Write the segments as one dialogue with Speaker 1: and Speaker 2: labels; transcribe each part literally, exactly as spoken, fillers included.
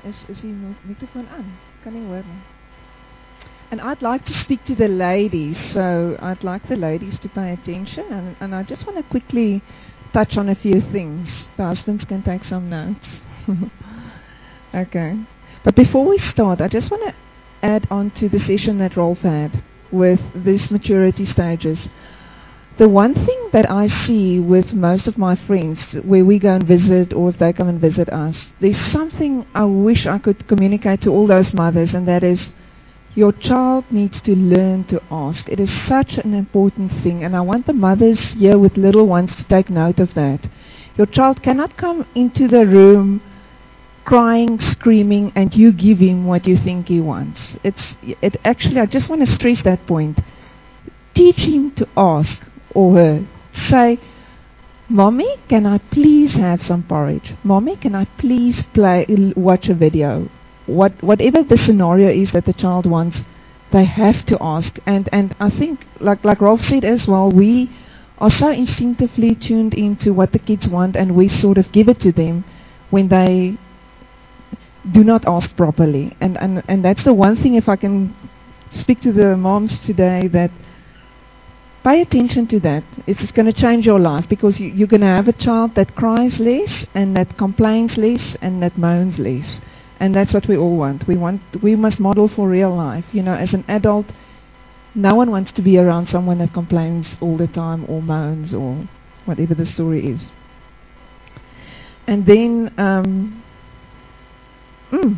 Speaker 1: is, is die microfoon aan? Kan nie hoor nie. And I'd like to speak to the ladies, so I'd like the ladies to pay attention, and, and I just want to quickly touch on a few things. The husbands can take some notes. Okay. But before we start, I just want to add on to the session that Rolf had with these maturity stages. The one thing that I see with most of my friends, where we go and visit, or if they come and visit us, there's something I wish I could communicate to all those mothers, and that is, your child needs to learn to ask. It is such an important thing, and I want the mothers here with little ones to take note of that. Your child cannot come into the room crying, screaming, and you give him what you think he wants. It's it actually, I just want to stress that point. Teach him to ask, or her. Say, Mommy, can I please have some porridge? Mommy, can I please play, watch a video? What, whatever the scenario is that the child wants, they have to ask. And, and I think, like, like Rolf said as well, we are so instinctively tuned into what the kids want, and we sort of give it to them when they do not ask properly. And, and, and that's the one thing, if I can speak to the moms today, that pay attention to that. It's going to change your life, because you, you're going to have a child that cries less, and that complains less, and that moans less. And that's what we all want. We want, we must model for real life. You know, as an adult, no one wants to be around someone that complains all the time, or moans, or whatever the story is. And then, um, mm.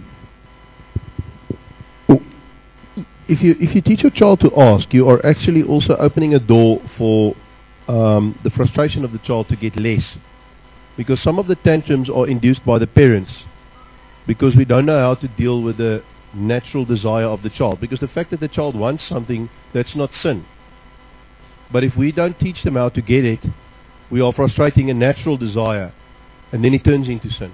Speaker 2: If you if you teach your child to ask, you are actually also opening a door for um, the frustration of the child to get less, because some of the tantrums are induced by the parents, because we don't know how to deal with the natural desire of the child. Because the fact that the child wants something, that's not sin. But if we don't teach them how to get it, we are frustrating a natural desire, and then it turns into sin.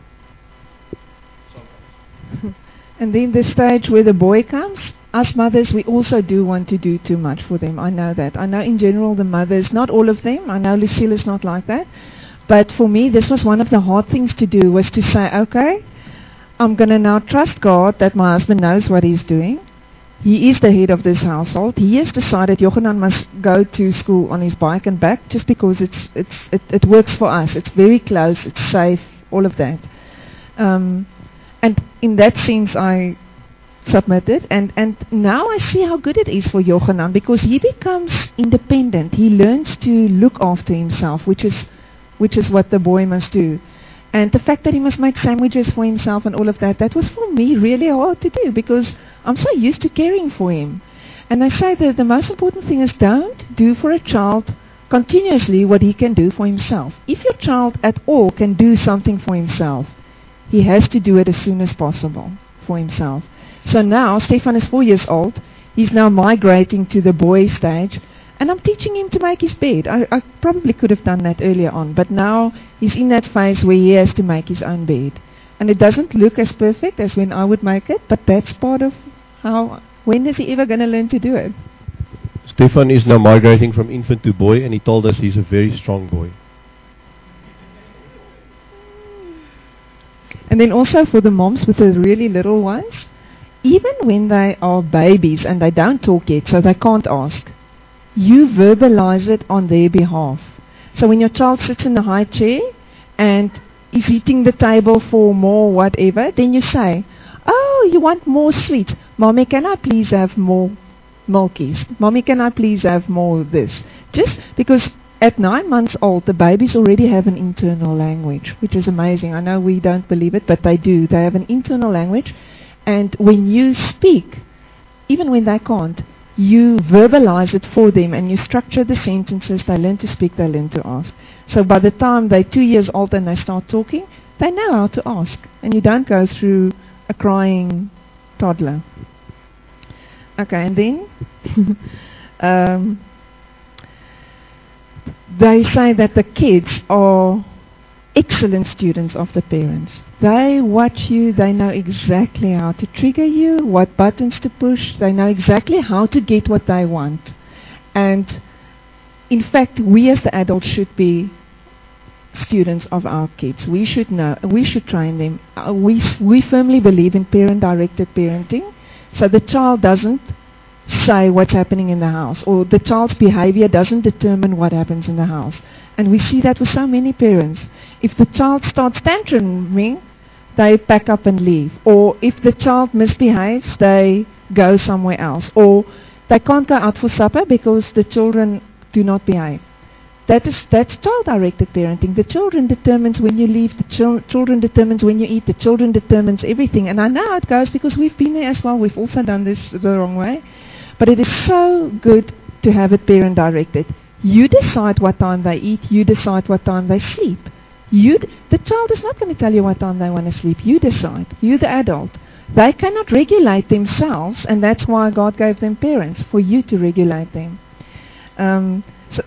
Speaker 1: And then the stage where the boy comes, us mothers, we also do want to do too much for them. I know that. I know in general the mothers, not all of them, I know Lucille is not like that. But for me, this was one of the hard things to do, was to say, okay, I'm going to now trust God that my husband knows what he's doing. He is the head of this household. He has decided Johanan must go to school on his bike and back, just because it's it's it, it works for us. It's very close, it's safe, all of that. Um, and in that sense, I submitted, and, and now I see how good it is for Johanan, because he becomes independent. He learns to look after himself, which is which is what the boy must do. And the fact that he must make sandwiches for himself and all of that, that was for me really hard to do, because I'm so used to caring for him. And I say that the most important thing is, don't do for a child continuously what he can do for himself. If your child at all can do something for himself, he has to do it as soon as possible for himself. So now, Stefan is four years old, he's now migrating to the boy stage, and I'm teaching him to make his bed. I, I probably could have done that earlier on, but now he's in that phase where he has to make his own bed. And it doesn't look as perfect as when I would make it, but that's part of how, when is he ever going to learn to do it?
Speaker 2: Stefan is now migrating from infant to boy, and he told us he's a very strong boy.
Speaker 1: And then also for the moms with the really little ones, even when they are babies and they don't talk yet, so they can't ask, you verbalize it on their behalf. So when your child sits in the high chair and is eating the table for more whatever, then you say, oh, you want more sweets. Mommy, can I please have more milkies? Mommy, can I please have more this? Just because at nine months old, the babies already have an internal language, which is amazing. I know we don't believe it, but they do. They have an internal language. And when you speak, even when they can't, you verbalize it for them, and you structure the sentences. They learn to speak, they learn to ask. So by the time they're two years old and they start talking, they know how to ask. And you don't go through a crying toddler. Okay, and then um, they say that the kids are excellent students of the parents. They watch you, they know exactly how to trigger you, what buttons to push, they know exactly how to get what they want. And in fact, we as the adults should be students of our kids. We should know, we should train them. Uh, we, we firmly believe in parent-directed parenting, so the child doesn't say what's happening in the house, or the child's behavior doesn't determine what happens in the house. And we see that with so many parents. If the child starts tantruming, they pack up and leave. Or if the child misbehaves, they go somewhere else. Or they can't go out for supper because the children do not behave. That is, that's child-directed parenting. The children determines when you leave, the chil- children determines when you eat, the children determines everything. And I know how it goes because we've been there as well. We've also done this the wrong way. But it is so good to have it parent-directed. You decide what time they eat, you decide what time they sleep. You d- the child is not going to tell you what time they want to sleep. You decide. You're the adult. They cannot regulate themselves, and that's why God gave them parents, for you to regulate them. Um, so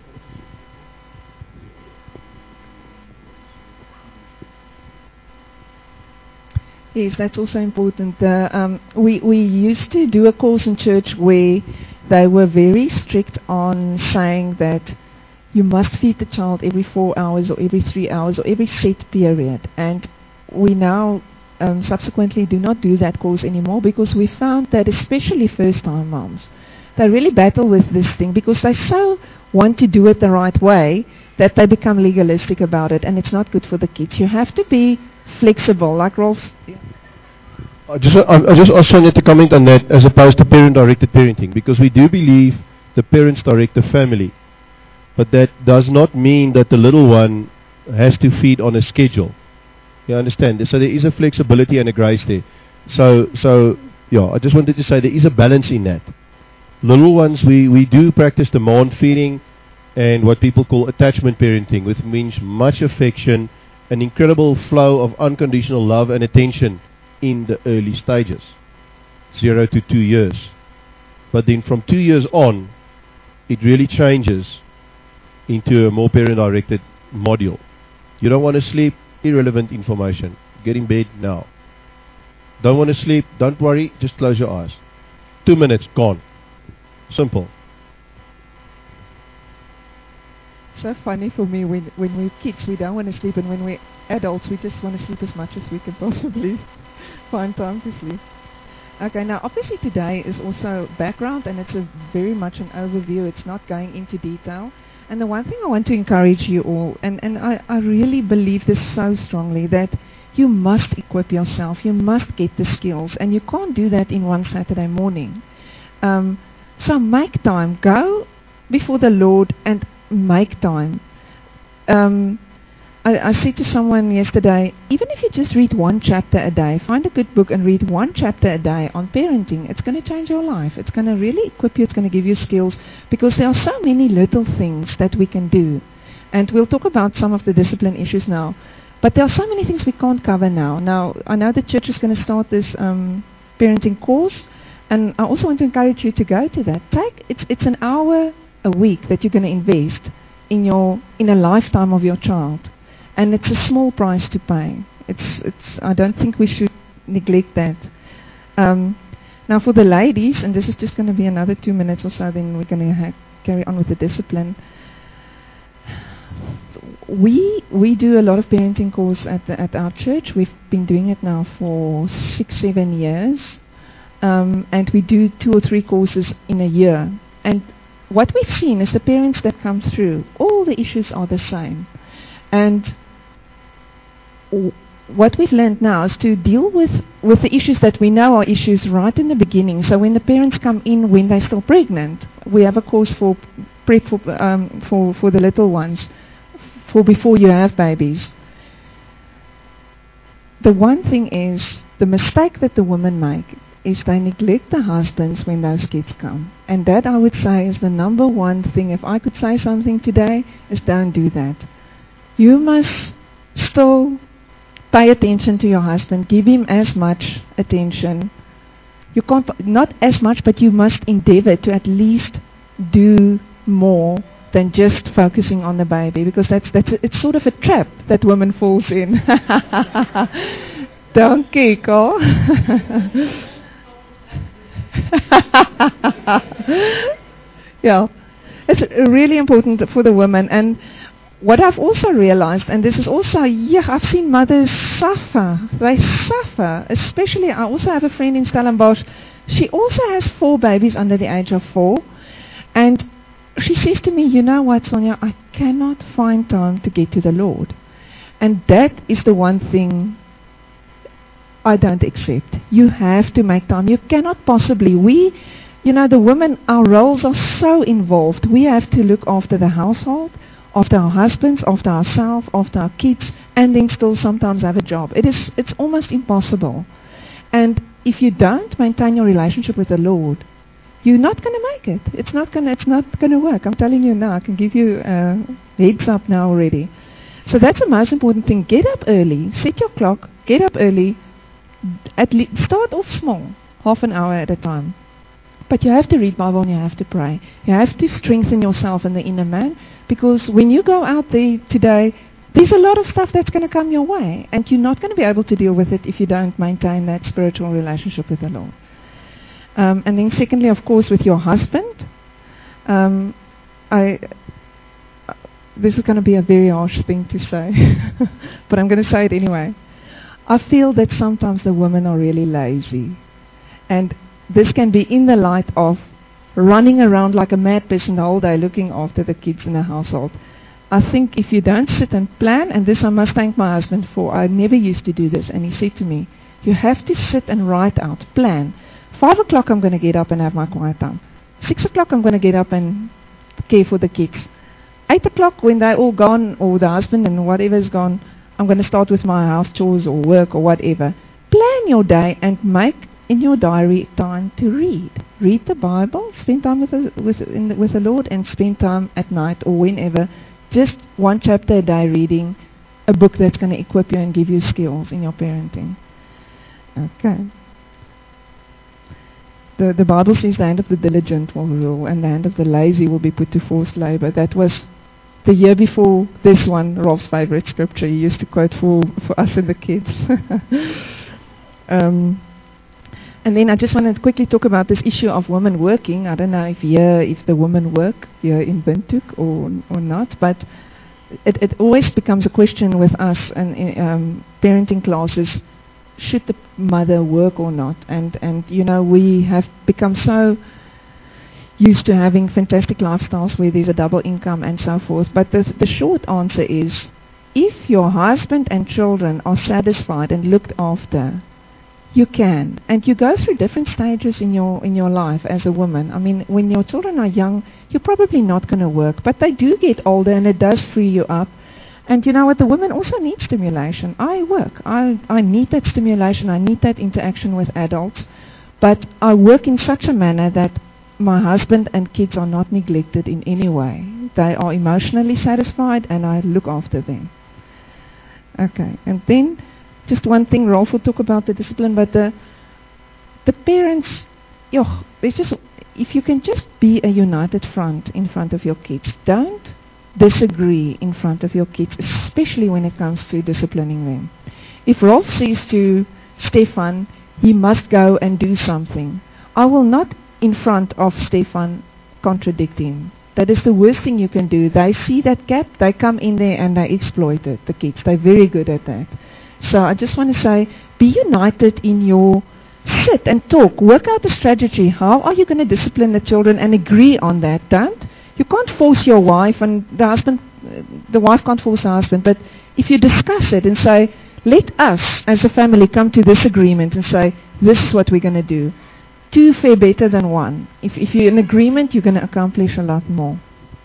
Speaker 1: yes, that's also important. Uh, um, we, we used to do a course in church where they were very strict on saying that you must feed the child every four hours or every three hours or every set period. And we now um, subsequently do not do that course anymore because we found that especially first-time moms, they really battle with this thing because they so want to do it the right way that they become legalistic about it, and it's not good for the kids. You have to be flexible, like Rolf. Yeah.
Speaker 2: I just, I, I just asked Sonia to comment on that as opposed to parent-directed parenting, because we do believe the parents direct the family, but that does not mean that the little one has to feed on a schedule. You understand? So there is a flexibility and a grace there. So, so yeah, I just wanted to say there is a balance in that. Little ones, we, we do practice demand feeding and what people call attachment parenting, which means much affection, an incredible flow of unconditional love and attention in the early stages, zero to two years. But then from two years on, it really changes into a more parent-directed module. You don't want to sleep, irrelevant information. Get in bed now. Don't want to sleep, don't worry, just close your eyes. Two minutes, gone. Simple.
Speaker 1: So funny for me, when, when we're kids, we don't want to sleep, and when we're adults, we just want to sleep as much as we can possibly find time to sleep. Okay, now obviously today is also background, and it's a very much an overview. It's not going into detail. And the one thing I want to encourage you all, and, and I, I really believe this so strongly, that you must equip yourself. You must get the skills, and you can't do that in one Saturday morning. Um, so make time. Go before the Lord and make time. Um, I, I said to someone yesterday, even if you just read one chapter a day, find a good book and read one chapter a day on parenting, it's going to change your life. It's going to really equip you. It's going to give you skills, because there are so many little things that we can do. And we'll talk about some of the discipline issues now. But there are so many things we can't cover now. Now, I know the church is going to start this um, parenting course, and I also want to encourage you to go to that. Take it's it's an hour a week that you're going to invest in your in a lifetime of your child, and it's a small price to pay. It's it's I don't think we should neglect that. Um, now for the ladies, and this is just going to be another two minutes or so, then we're going to ha- carry on with the discipline. We we do a lot of parenting course at the, at our church. We've been doing it now for six seven years, um, and we do two or three courses in a year. And what we've seen is the parents that come through, all the issues are the same. And w- what we've learned now is to deal with, with the issues that we know are issues right in the beginning. So when the parents come in when they're still pregnant, we have a course for prep for, um, for, for the little ones, for before you have babies. The one thing is, the mistake that the women make is they neglect the husbands when those kids come. And that, I would say, is the number one thing. If I could say something today, is don't do that. You must still pay attention to your husband. Give him as much attention. You can't, not as much, but you must endeavor to at least do more than just focusing on the baby, because that's that's a, it's sort of a trap that women falls in. Donkey, Carl. Yeah, it's really important for the women. And what I've also realized, and this is also, yeah, I've seen mothers suffer. They suffer. Especially, I also have a friend in Stellenbosch. She also has four babies under the age of four. And she says to me, you know what, Sonia, I cannot find time to get to the Lord. And that is the one thing I don't accept. You have to make time. You cannot possibly. We, you know, the women, our roles are so involved. We have to look after the household, after our husbands, after ourselves, after our kids, and then still sometimes have a job. It is, it's almost impossible. And if you don't maintain your relationship with the Lord, you're not going to make it. It's not going to, it's not going to work. I'm telling you now. I can give you a heads up now already. So that's the most important thing. Get up early. Set your clock. Get up early. At least start off small, half an hour at a time. But you have to read Bible and you have to pray. You have to strengthen yourself in the inner man, because when you go out there today, there's a lot of stuff that's going to come your way, and you're not going to be able to deal with it if you don't maintain that spiritual relationship with the Lord. Um, and then secondly, of course, with your husband, um, I... this is going to be a very harsh thing to say, but I'm going to say it anyway. I feel that sometimes the women are really lazy. And this can be in the light of running around like a mad person the whole day looking after the kids in the household. I think if you don't sit and plan, and this I must thank my husband for, I never used to do this, and he said to me, you have to sit and write out, plan. Five o'clock I'm going to get up and have my quiet time. Six o'clock I'm going to get up and care for the kids. Eight o'clock when they're all gone, or the husband and whatever is gone, I'm going to start with my house chores or work or whatever. Plan your day and make in your diary time to read. Read the Bible, spend time with the, with, in the, with the Lord, and spend time at night or whenever. Just one chapter a day reading a book that's going to equip you and give you skills in your parenting. Okay. The, the Bible says the hand of the diligent will rule and the hand of the lazy will be put to forced labor. That was the year before this one, Rolf's favorite scripture. He used to quote for, for us and the kids. um, and then I just want to quickly talk about this issue of women working. I don't know if here, if the women work here in Windhoek or or not, but it, it always becomes a question with us and um, parenting classes. Should the mother work or not? And, and you know, we have become so used to having fantastic lifestyles where there's a double income and so forth. But the, the short answer is, if your husband and children are satisfied and looked after, you can. And you go through different stages in your in your life as a woman. I mean, when your children are young, you're probably not going to work. But they do get older and it does free you up. And you know what, the women also need stimulation. I work. I, I need that stimulation. I need that interaction with adults. But I work in such a manner that my husband and kids are not neglected in any way. They are emotionally satisfied and I look after them. Okay, and then just one thing, Rolf will talk about the discipline, but the the parents, yo, there's just, if you can just be a united front in front of your kids, don't disagree in front of your kids, especially when it comes to disciplining them. If Rolf says to Stefan, he must go and do something, I will not in front of Stefan contradict him. That is the worst thing you can do. They see that gap, they come in there and they exploit it, the kids. They're very good at that. So I just want to say, be united in your, sit and talk, work out a strategy. How are you going to discipline the children and agree on that? Don't. You can't force your wife, and the husband, the wife can't force the husband, but if you discuss it and say, let us as a family come to this agreement and say, this is what we're going to do. Two fare better than one. If, if you're in agreement, you're going to accomplish a lot more.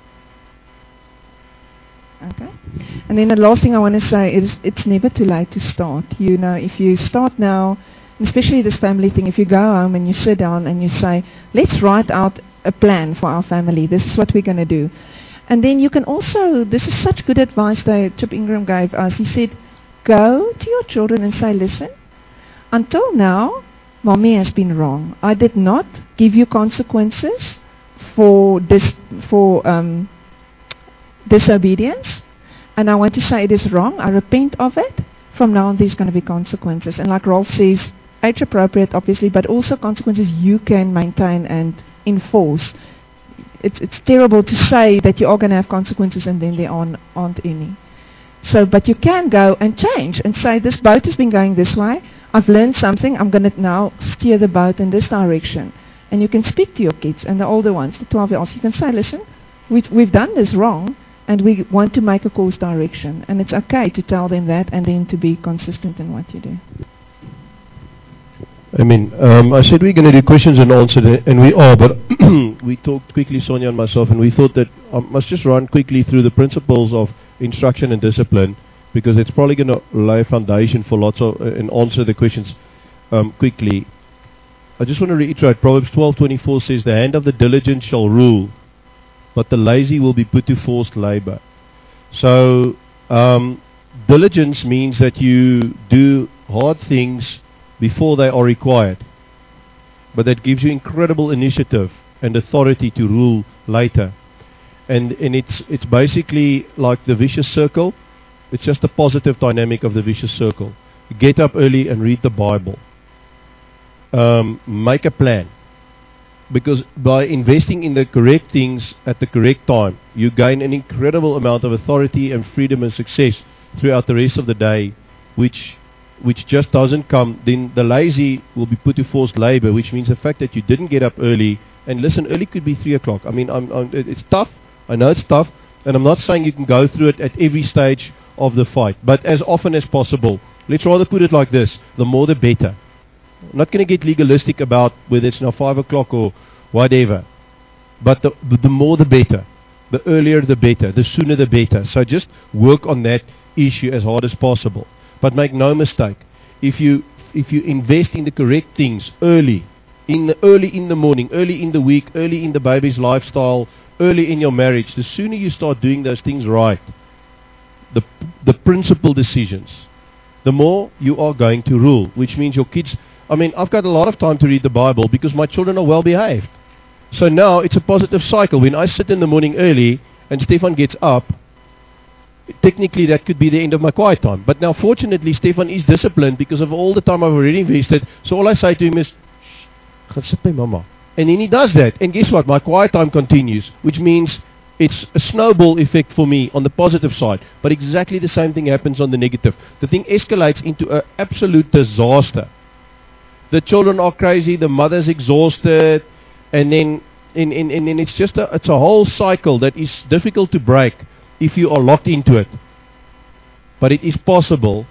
Speaker 1: Okay? And then the last thing I want to say is it's never too late to start. You know, if you start now, especially this family thing, if you go home and you sit down and you say, let's write out a plan for our family. This is what we're going to do. And then you can also, this is such good advice that Chip Ingram gave us. He said, go to your children and say, listen, until now, Mommy has been wrong. I did not give you consequences for dis, for um, disobedience. And I want to say it is wrong. I repent of it. From now on, there's going to be consequences. And like Rolf says, age appropriate, obviously, but also consequences you can maintain and enforce. it's, it's terrible to say that you are going to have consequences and then there aren't, aren't any. So, but you can go and change and say, this boat has been going this way. I've learned something. I'm going to now steer the boat in this direction. And you can speak to your kids and the older ones, the twelve-year-olds. You can say, listen, we've, we've done this wrong and we want to make a course direction. And it's okay to tell them that and then to be consistent in what you do.
Speaker 2: I mean, um, I said we're going to do questions and answers, and we are, but we talked quickly, Sonia and myself, and we thought that I must just run quickly through the principles of instruction and discipline, because it's probably going to lay a foundation for lots of, uh, and answer the questions um, quickly. I just want to reiterate, Proverbs twelve twenty-four says, the hand of the diligent shall rule, but the lazy will be put to forced labor. So, um, diligence means that you do hard things before they are required. But that gives you incredible initiative and authority to rule later. And, and it's, it's basically like the vicious circle. It's just a positive dynamic of the vicious circle. Get up early and read the Bible. Um, make a plan. Because by investing in the correct things at the correct time, you gain an incredible amount of authority and freedom and success throughout the rest of the day, which which just doesn't come. Then the lazy will be put to forced labor, which means the fact that you didn't get up early. And listen, early could be three o'clock. I mean, I'm, I'm, it, it's tough. I know it's tough. And I'm not saying you can go through it at every stage of the fight. But as often as possible. Let's rather put it like this. The more the better. I'm not going to get legalistic about whether it's now five o'clock or whatever. But the, the more the better. The earlier the better. The sooner the better. So just work on that issue as hard as possible. But make no mistake, if you if you invest in the correct things early, in the early in the morning, early in the week, early in the baby's lifestyle, early in your marriage, the sooner you start doing those things right, the the principal decisions, the more you are going to rule, which means your kids. I mean, I've got a lot of time to read the Bible because my children are well behaved. So now it's a positive cycle. When I sit in the morning early and Stefan gets up, technically that could be the end of my quiet time. But now fortunately Stefan is disciplined because of all the time I've already invested. So all I say to him is, shh, gaan sit by mama. And then he does that. And guess what? My quiet time continues. Which means it's a snowball effect for me on the positive side. But exactly the same thing happens on the negative. The thing escalates into an absolute disaster. The children are crazy. The mother's exhausted. And then, and, and, and then it's just a, it's a whole cycle that is difficult to break if you are locked into it. But it is possible,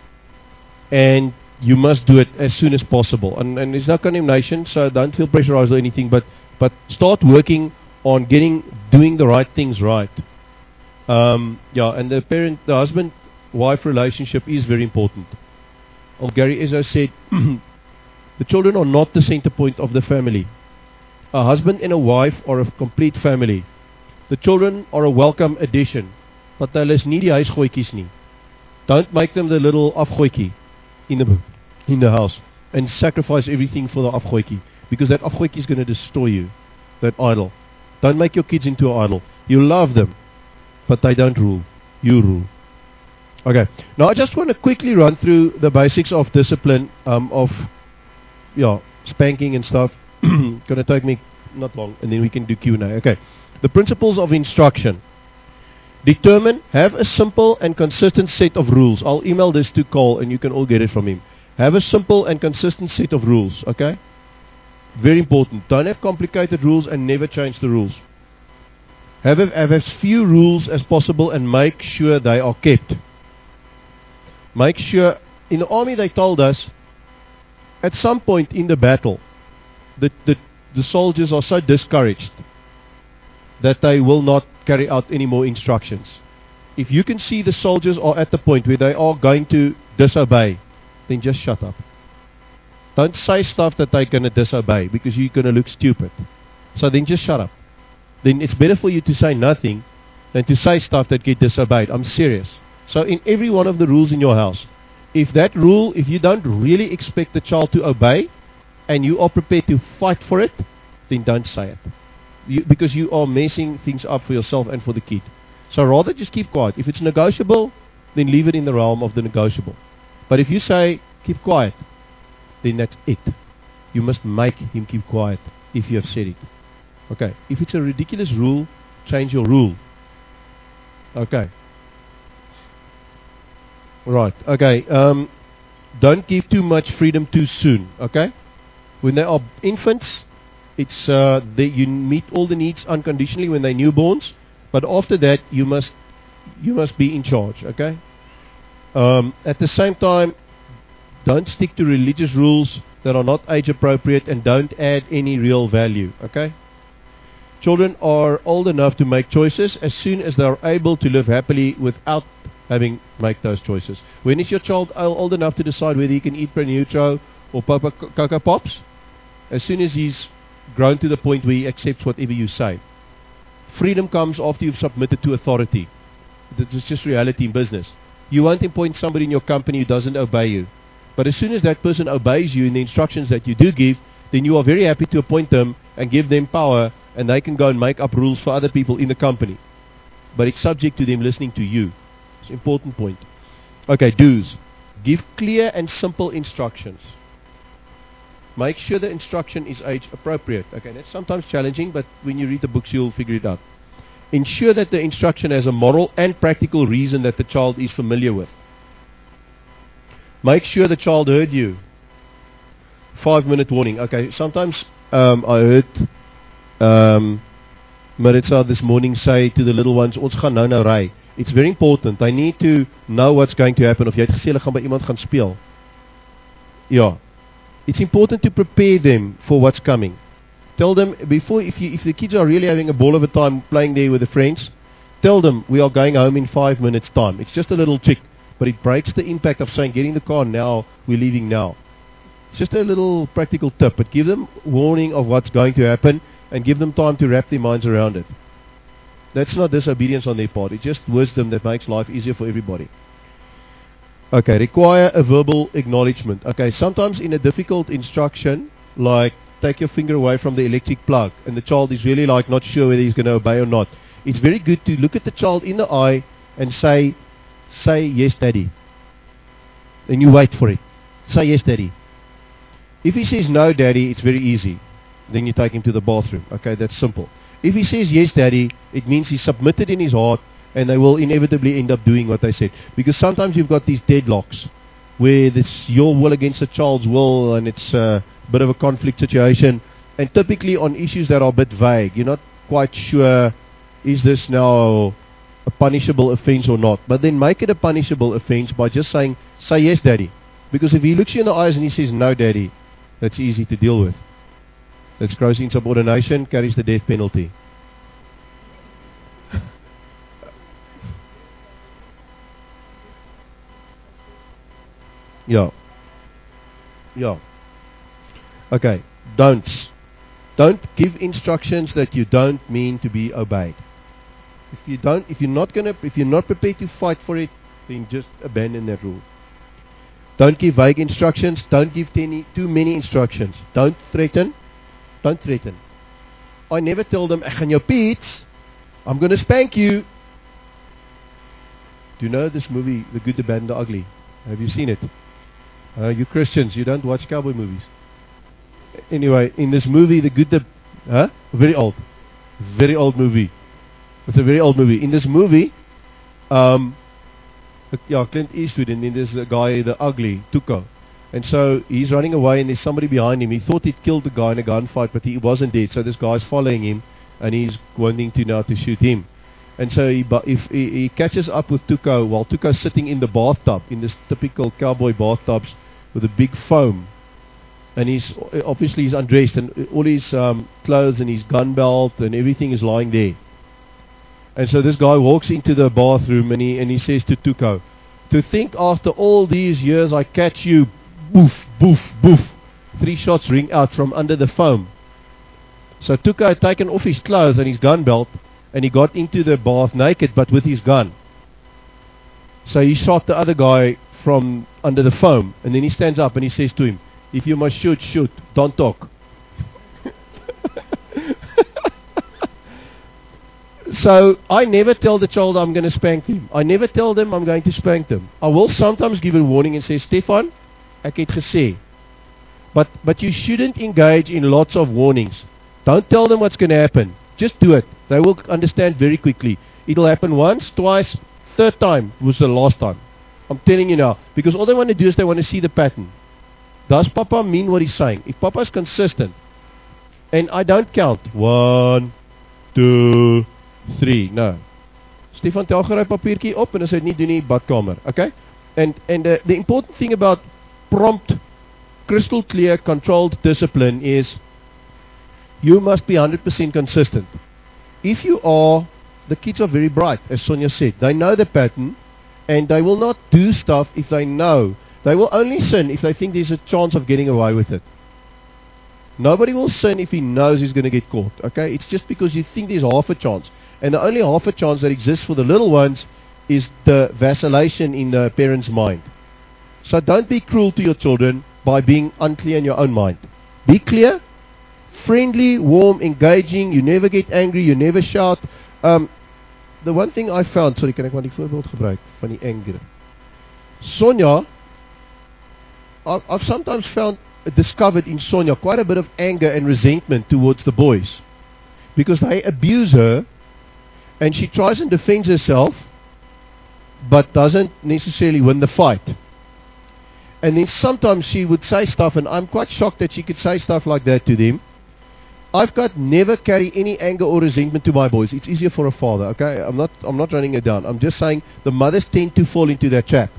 Speaker 2: and you must do it as soon as possible. And, and there's no condemnation, so don't feel pressurized or anything, but, but start working on getting, doing the right things right. Um, yeah, and the parent, the husband-wife relationship is very important. Oh, Gary, as I said, the children are not the center point of the family. A husband and a wife are a complete family. The children are a welcome addition, but hulle is nie die huisgoetjies nie. Don't make them the little afgoetjie in the in the house and sacrifice everything for the afgoetjie, because that afgoetjie is going to destroy you, that idol. Don't make your kids into an idol. You love them, but they don't rule. You rule. Okay. Now I just want to quickly run through the basics of discipline, um, of yeah, spanking and stuff. Going to take me not long, and then we can do Q and A. Okay. The principles of instruction. Determine, have a simple and consistent set of rules. I'll email this to Cole and you can all get it from him. Have a simple and consistent set of rules, okay? Very important. Don't have complicated rules and never change the rules. Have, a, have as few rules as possible and make sure they are kept. Make sure, in the army they told us, at some point in the battle, the, the, the soldiers are so discouraged that they will not carry out any more instructions. If you can see the soldiers are at the point where they are going to disobey, then just shut up. Don't say stuff that they're going to disobey, because you're going to look stupid. So then just shut up. Then it's better for you to say nothing than to say stuff that get disobeyed. I'm serious. So in every one of the rules in your house, if that rule, if you don't really expect the child to obey, and you are prepared to fight for it, then don't say it. You, because you are messing things up for yourself and for the kid. So rather just keep quiet. If it's negotiable, then leave it in the realm of the negotiable. But if you say, keep quiet, then that's it. You must make him keep quiet if you have said it. Okay. If it's a ridiculous rule, change your rule. Okay. Right. Okay. Um, don't give too much freedom too soon. Okay. When they are infants, it's uh, they, you meet all the needs unconditionally when they're newborns. But after that, you must you must be in charge. Okay. Um, at the same time, don't stick to religious rules that are not age appropriate and don't add any real value. Okay. Children are old enough to make choices as soon as they are able to live happily without having make those choices. When is your child old enough to decide whether he can eat Prenutro or Papa Cocoa Pops? As soon as he's grown to the point where he accepts whatever you say. Freedom comes after you've submitted to authority. It's just reality in business. You won't appoint somebody in your company who doesn't obey you. But as soon as that person obeys you in the instructions that you do give, then you are very happy to appoint them and give them power, and they can go and make up rules for other people in the company. But it's subject to them listening to you. It's an important point. Okay, do's. Give clear and simple instructions. Make sure the instruction is age appropriate. Okay, that's sometimes challenging, but when you read the books, you'll figure it out. Ensure that the instruction has a moral and practical reason that the child is familiar with. Make sure the child heard you. Five minute warning. Okay, sometimes um, I heard um, Maritza this morning say to the little ones, ons gaan nou nou ry. It's very important. They need to know what's going to happen. Of jy het gesê hulle gaan by iemand gaan speel. Ja. It's important to prepare them for what's coming. Tell them before, if you, if the kids are really having a ball of a time playing there with the friends, tell them we are going home in five minutes time. It's just a little trick, but it breaks the impact of saying get in the car now, we're leaving now. It's just a little practical tip, but give them warning of what's going to happen and give them time to wrap their minds around it. That's not disobedience on their part. It's just wisdom that makes life easier for everybody. Okay, require a verbal acknowledgement. Okay, sometimes in a difficult instruction, like take your finger away from the electric plug, and the child is really like not sure whether he's going to obey or not. It's very good to look at the child in the eye and say, say yes, daddy. And you wait for it. Say yes, daddy. If he says no, daddy, it's very easy. Then you take him to the bathroom. Okay, that's simple. If he says yes, daddy, it means he's submitted in his heart, and they will inevitably end up doing what they said. Because sometimes you've got these deadlocks where it's your will against the child's will, and it's a bit of a conflict situation. And typically on issues that are a bit vague, you're not quite sure, is this now a punishable offense or not? But then make it a punishable offense by just saying, say yes, daddy. Because if he looks you in the eyes and he says no, daddy, that's easy to deal with. That's gross insubordination, carries the death penalty. Yeah. Yeah. Okay. Don'ts. Don't give instructions that you don't mean to be obeyed. If you don't, if you're not gonna, if you're not prepared to fight for it, then just abandon that rule. Don't give vague instructions. Don't give too, too many instructions. Don't threaten. Don't threaten. I never tell them, ek gaan jou piets. I'm gonna spank you. Do you know this movie, The Good, the Bad, and the Ugly? Have you seen it? Uh, you Christians, you don't watch cowboy movies. Anyway, in this movie, The Good, the... Huh? Very old. Very old movie. It's a very old movie. In this movie, um, yeah, Clint Eastwood, and then there's the guy, the ugly, Tuco. And so he's running away, and there's somebody behind him. He thought he'd killed the guy in a gunfight, but he wasn't dead. So this guy's following him, and he's wanting to now to shoot him. And so he, if he, he catches up with Tuco while Tuco's sitting in the bathtub, in this typical cowboy bathtubs with a big foam. And he's obviously he's undressed, and all his um, clothes and his gun belt and everything is lying there. And so this guy walks into the bathroom, and he and he says to Tuco, "To think after all these years I catch you, boof, boof, boof." Three shots ring out from under the foam. So Tuco had taken off his clothes and his gun belt, and he got into the bath naked, but with his gun. So he shot the other guy from under the foam, and then he stands up and he says to him, "If you must shoot, shoot. Don't talk." So I never tell the child I'm going to spank them. I never tell them I'm going to spank them. I will sometimes give a warning and say, "Stefan, ek het gesê." But, but you shouldn't engage in lots of warnings. Don't tell them what's going to happen. Just do it. They will understand very quickly. It'll happen once, twice, third time was the last time. I'm telling you now. Because all they want to do is they want to see the pattern. Does Papa mean what he's saying? If Papa is consistent, and I don't count. One, two, three. No. Stefan, tel gery papiertjie op en as hy dit nie doen nie, badkamer. Okay? And, and uh, the important thing about prompt, crystal clear, controlled discipline is you must be one hundred percent consistent. If you are, the kids are very bright, as Sonia said. They know the pattern, and they will not do stuff if they know. They will only sin if they think there's a chance of getting away with it. Nobody will sin if he knows he's going to get caught. Okay? It's just because you think there's half a chance. And the only half a chance that exists for the little ones is the vacillation in the parent's mind. So don't be cruel to your children by being unclear in your own mind. Be clear, friendly, warm, engaging. You never get angry. You never shout. Um, the one thing I found, sorry, kan ek maar die voorbeeld gebruik van die anger. Sonia, I've, I've sometimes found, discovered in Sonia quite a bit of anger and resentment towards the boys. Because they abuse her, and she tries and defends herself, but doesn't necessarily win the fight. And then sometimes she would say stuff, and I'm quite shocked that she could say stuff like that to them. I've got never carry any anger or resentment to my boys. It's easier for a father, okay? I'm not I'm not running it down. I'm just saying the mothers tend to fall into that trap.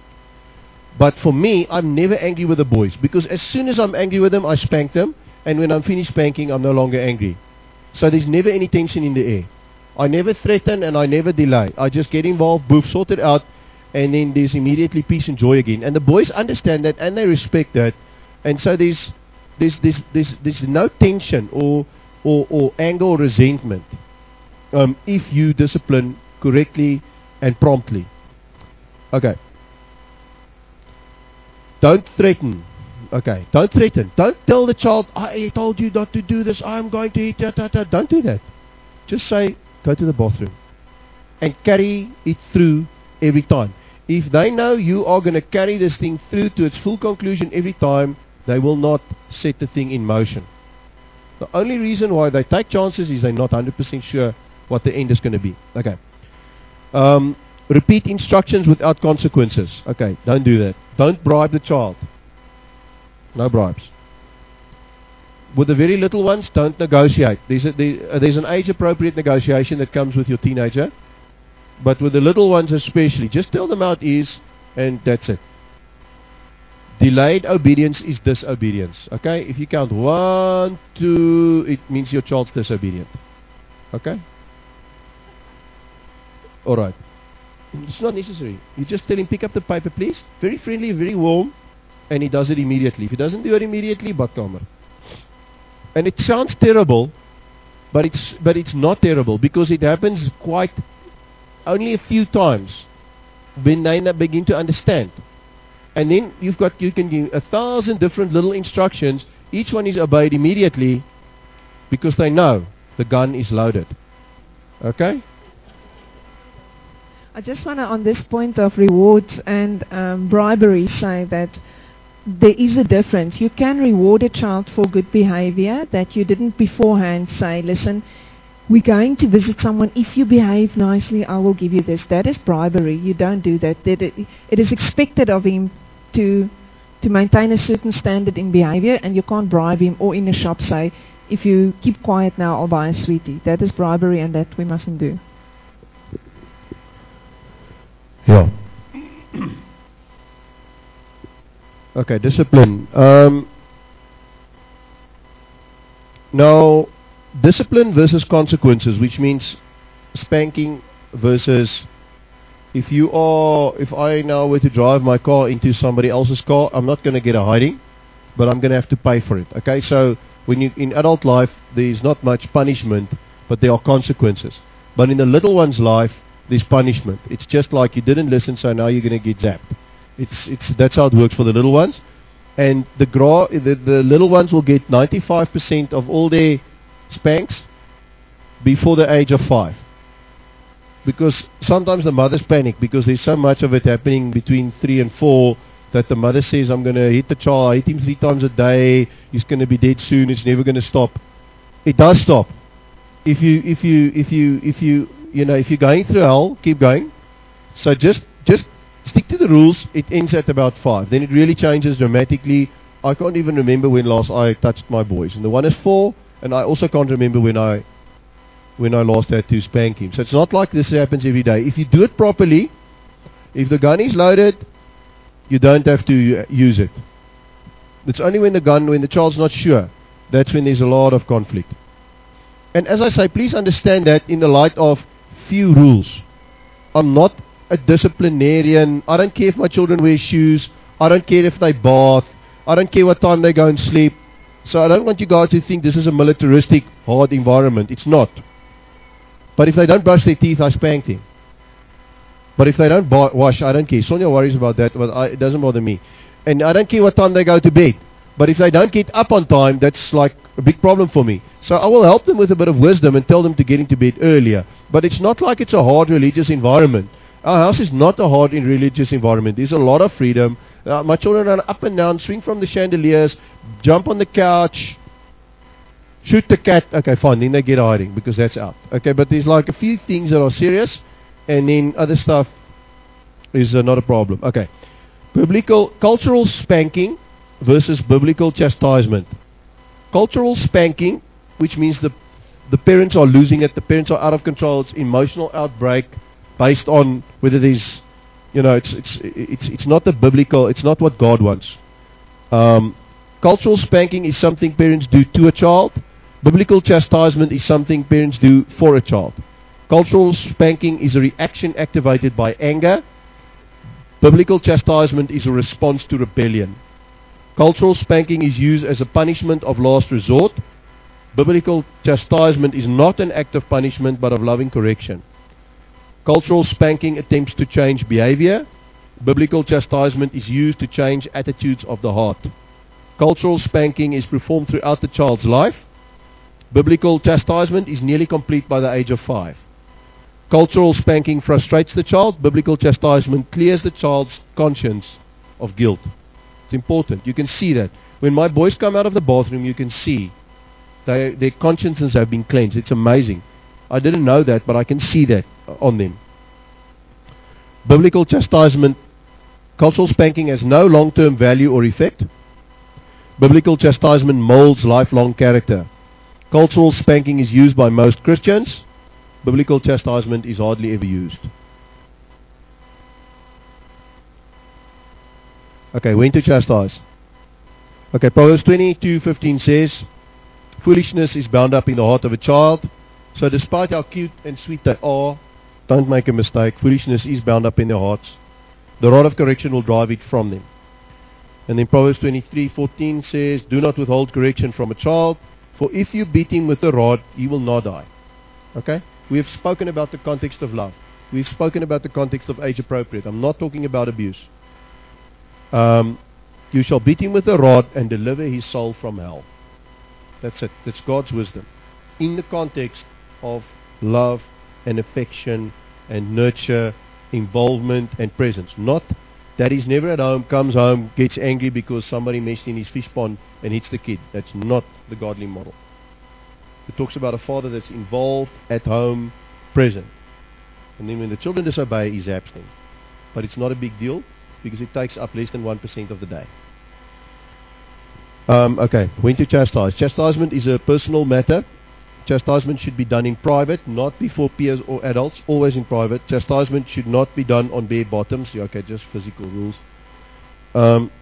Speaker 2: But for me, I'm never angry with the boys, because as soon as I'm angry with them, I spank them, and when I'm finished spanking, I'm no longer angry. So there's never any tension in the air. I never threaten and I never delay. I just get involved, boof, sort it out, and then there's immediately peace and joy again. And the boys understand that and they respect that. And so there's there's there's there's, there's no tension or, or or anger or resentment um, if you discipline correctly and promptly. Okay. Don't threaten. Okay. Don't threaten. Don't tell the child, I told you not to do this, I'm going to eat that, that, that. Don't do that. Just say, go to the bathroom. And carry it through every time. If they know you are going to carry this thing through to its full conclusion every time, they will not set the thing in motion. The only reason why they take chances is they're not one hundred percent sure what the end is going to be. Okay. Um, repeat instructions without consequences. Okay, don't do that. Don't bribe the child. No bribes. With the very little ones, don't negotiate. There's, a, there, uh, there's an age-appropriate negotiation that comes with your teenager. But with the little ones especially, just tell them how it is, and that's it. Delayed obedience is disobedience. Okay? If you count one, two, it means your child's disobedient. Okay? Alright. It's not necessary. You just tell him, pick up the paper, please. Very friendly, very warm, and he does it immediately. If he doesn't do it immediately, badkamer. And it sounds terrible, but it's but it's not terrible, because it happens quite only a few times when they begin to understand. And then you've got you can give a thousand different little instructions. Each one is obeyed immediately because they know the gun is loaded. Okay?
Speaker 1: I just want to, on this point of rewards and um, bribery, say that there is a difference. You can reward a child for good behavior that you didn't beforehand say, listen, we're going to visit someone. If you behave nicely, I will give you this. That is bribery. You don't do that. It is expected of him to to maintain a certain standard in behavior, and you can't bribe him or in a shop say, if you keep quiet now, I'll buy a sweetie. That is bribery, and that we mustn't do.
Speaker 2: Yeah. Okay, discipline. Um, now, discipline versus consequences, which means spanking versus if you are, if I now were to drive my car into somebody else's car, I'm not going to get a hiding, but I'm going to have to pay for it. Okay, so when you in adult life, there's not much punishment, but there are consequences. But in the little one's life, there's punishment. It's just like you didn't listen, so now you're going to get zapped. It's it's that's how it works for the little ones, and the gra the, the little ones will get ninety-five percent of all their spanks before the age of five, because sometimes the mothers panic because there's so much of it happening between three and four that the mother says, I'm going to hit the child, I hit him three times a day, he's going to be dead soon, it's never going to stop. It does stop. If you, if you, if you, if you, you know, if you're going through hell, keep going. So just, just stick to the rules. It ends at about five. Then it really changes dramatically. I can't even remember when last I touched my boys. And the one is four, and I also can't remember when I, when I last had to spank him. So it's not like this happens every day. If you do it properly, if the gun is loaded, you don't have to uh, use it. It's only when the gun, when the child's not sure, that's when there's a lot of conflict. And as I say, please understand that in the light of few rules. I'm not a disciplinarian. I don't care if my children wear shoes. I don't care if they bath. I don't care what time they go and sleep. So I don't want you guys to think this is a militaristic, hard environment. It's not. But if they don't brush their teeth, I spank them. But if they don't ba- wash, I don't care. Sonia worries about that, but I, it doesn't bother me. And I don't care what time they go to bed. But if they don't get up on time, that's like a big problem for me. So I will help them with a bit of wisdom and tell them to get into bed earlier. But it's not like it's a hard religious environment. Our house is not a hard in religious environment. There's a lot of freedom. Uh, my children run up and down, swing from the chandeliers, jump on the couch, shoot the cat. Okay, fine, then they get hiding because that's out. Okay, but there's like a few things that are serious, and then other stuff is uh, not a problem. Okay, biblical, cultural spanking versus biblical chastisement. Cultural spanking, which means the the parents are losing it, the parents are out of control, it's emotional outbreak based on whether there's, you know, it's it's it's it's not the biblical, it's not what God wants. Um, cultural spanking is something parents do to a child. Biblical chastisement is something parents do for a child. Cultural spanking is a reaction activated by anger. Biblical chastisement is a response to rebellion. Cultural spanking is used as a punishment of last resort. Biblical chastisement is not an act of punishment but of loving correction. Cultural spanking attempts to change behavior. Biblical chastisement is used to change attitudes of the heart. Cultural spanking is performed throughout the child's life. Biblical chastisement is nearly complete by the age of five. Cultural spanking frustrates the child. Biblical chastisement clears the child's conscience of guilt. It's important. You can see that. When my boys come out of the bathroom, you can see they, their consciences have been cleansed. It's amazing. I didn't know that, but I can see that on them. Biblical chastisement, cultural spanking has no long-term value or effect. Biblical chastisement molds lifelong character. Cultural spanking is used by most Christians. Biblical chastisement is hardly ever used. Okay, when to chastise? Okay, Proverbs twenty-two fifteen says, foolishness is bound up in the heart of a child. So despite how cute and sweet they are, don't make a mistake. Foolishness is bound up in their hearts. The rod of correction will drive it from them. And then Proverbs twenty-three fourteen says, do not withhold correction from a child, for if you beat him with a rod, he will not die. Okay? We have spoken about the context of love. We've spoken about the context of age appropriate. I'm not talking about abuse. Um, you shall beat him with a rod and deliver his soul from hell. That's it. That's God's wisdom. In the context of love and affection and nurture, involvement and presence. Not that he's never at home, comes home, gets angry because somebody messed in his fish pond and hits the kid. That's not the godly model. It talks about a father that's involved, at home, present. And then when the children disobey, he's absent. But it's not a big deal because it takes up less than one percent of the day. Um, okay, when to chastise. Chastisement is a personal matter. Chastisement should be done in private, not before peers or adults, always in private. Chastisement should not be done on bare bottoms. Yeah, okay, just physical rules. Um,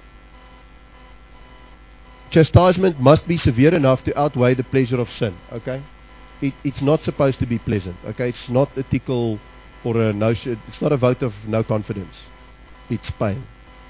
Speaker 2: chastisement must be severe enough to outweigh the pleasure of sin. Okay, it, it's not supposed to be pleasant. Okay, it's not a tickle or a no. It's not a vote of no confidence. It's pain.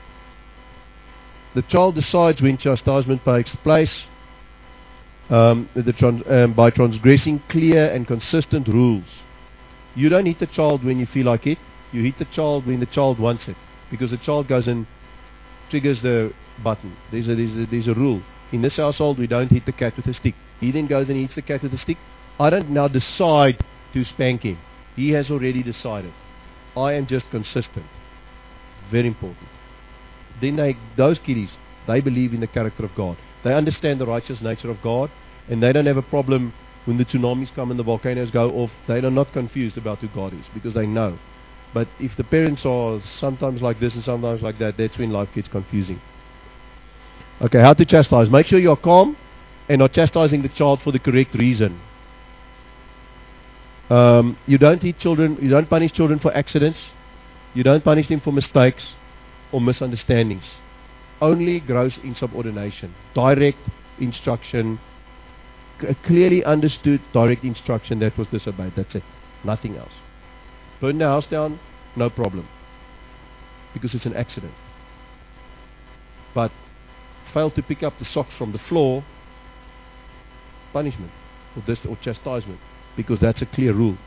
Speaker 2: The child decides when chastisement takes place um, the trans, um, by transgressing clear and consistent rules. You don't hit the child when you feel like it. You hit the child when the child wants it, because the child goes and triggers the button. There's a, there's a, there's a rule. In this household, we don't hit the cat with a stick. He then goes and hits the cat with a stick. I don't now decide to spank him. He has already decided. I am just consistent. Very important. Then they, those kiddies, they believe in the character of God. They understand the righteous nature of God. And they don't have a problem when the tsunamis come and the volcanoes go off. They are not confused about who God is because they know. But if the parents are sometimes like this and sometimes like that, that's when life gets confusing. Okay, how to chastise. Make sure you are calm and are chastising the child for the correct reason. Um, you don't hit children, you don't punish children for accidents. You don't punish them for mistakes or misunderstandings. Only gross insubordination. Direct instruction, c- clearly understood direct instruction that was disobeyed. That's it. Nothing else. Burn the house down, no problem. Because it's an accident. But fail to pick up the socks from the floor, punishment or, dis- or chastisement. Because that's a clear rule.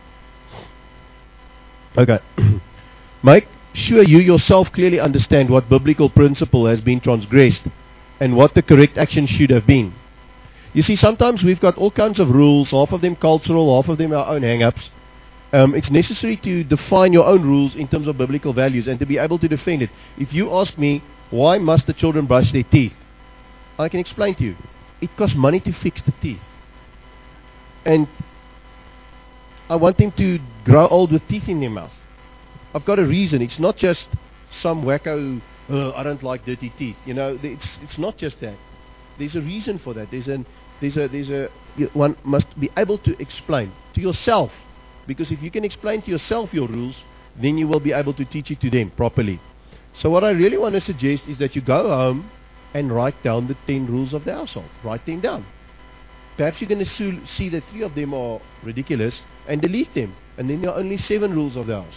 Speaker 2: Okay. Make sure you yourself clearly understand what biblical principle has been transgressed and what the correct action should have been. You see, sometimes we've got all kinds of rules, half of them cultural, half of them our own hang-ups. Um, it's necessary to define your own rules in terms of biblical values and to be able to defend it. If you ask me, why must the children brush their teeth? I can explain to you. It costs money to fix the teeth. And I want them to grow old with teeth in their mouth. I've got a reason. It's not just some wacko, oh, I don't like dirty teeth. You know, it's it's not just that. There's a reason for that. There's an there's a there's a one must be able to explain to yourself, because if you can explain to yourself your rules, then you will be able to teach it to them properly. So what I really want to suggest is that you go home and write down the ten rules of the household. Write them down. Perhaps you're going to see that three of them are ridiculous and delete them, and then there are only seven rules of the house.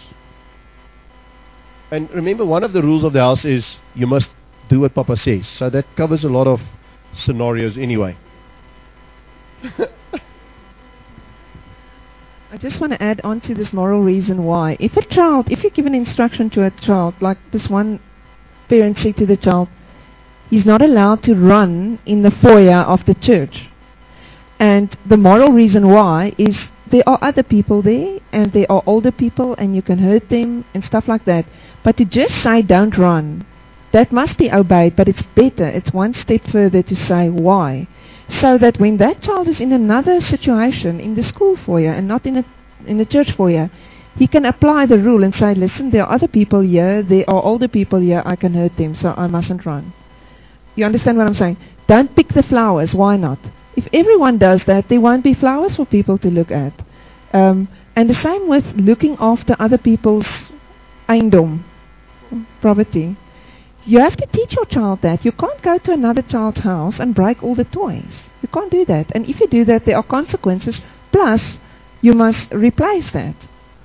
Speaker 2: And remember, one of the rules of the house is you must do what Papa says. So that covers a lot of scenarios anyway.
Speaker 1: I just want to add on to this moral reason why. If a child, if you give an instruction to a child, like this one parent said to the child, he's not allowed to run in the foyer of the church. And the moral reason why is there are other people there, and there are older people, and you can hurt them and stuff like that. But to just say don't run, that must be obeyed, but it's better, it's one step further to say why. So that when that child is in another situation, in the school foyer and not in a in the church foyer, he can apply the rule and say, listen, there are other people here, there are older people here, I can hurt them, so I mustn't run. You understand what I'm saying? Don't pick the flowers, why not? If everyone does that, there won't be flowers for people to look at. Um, and the same with looking after other people's eiendom, property. You have to teach your child that. You can't go to another child's house and break all the toys. You can't do that. And if you do that, there are consequences. Plus, you must replace that.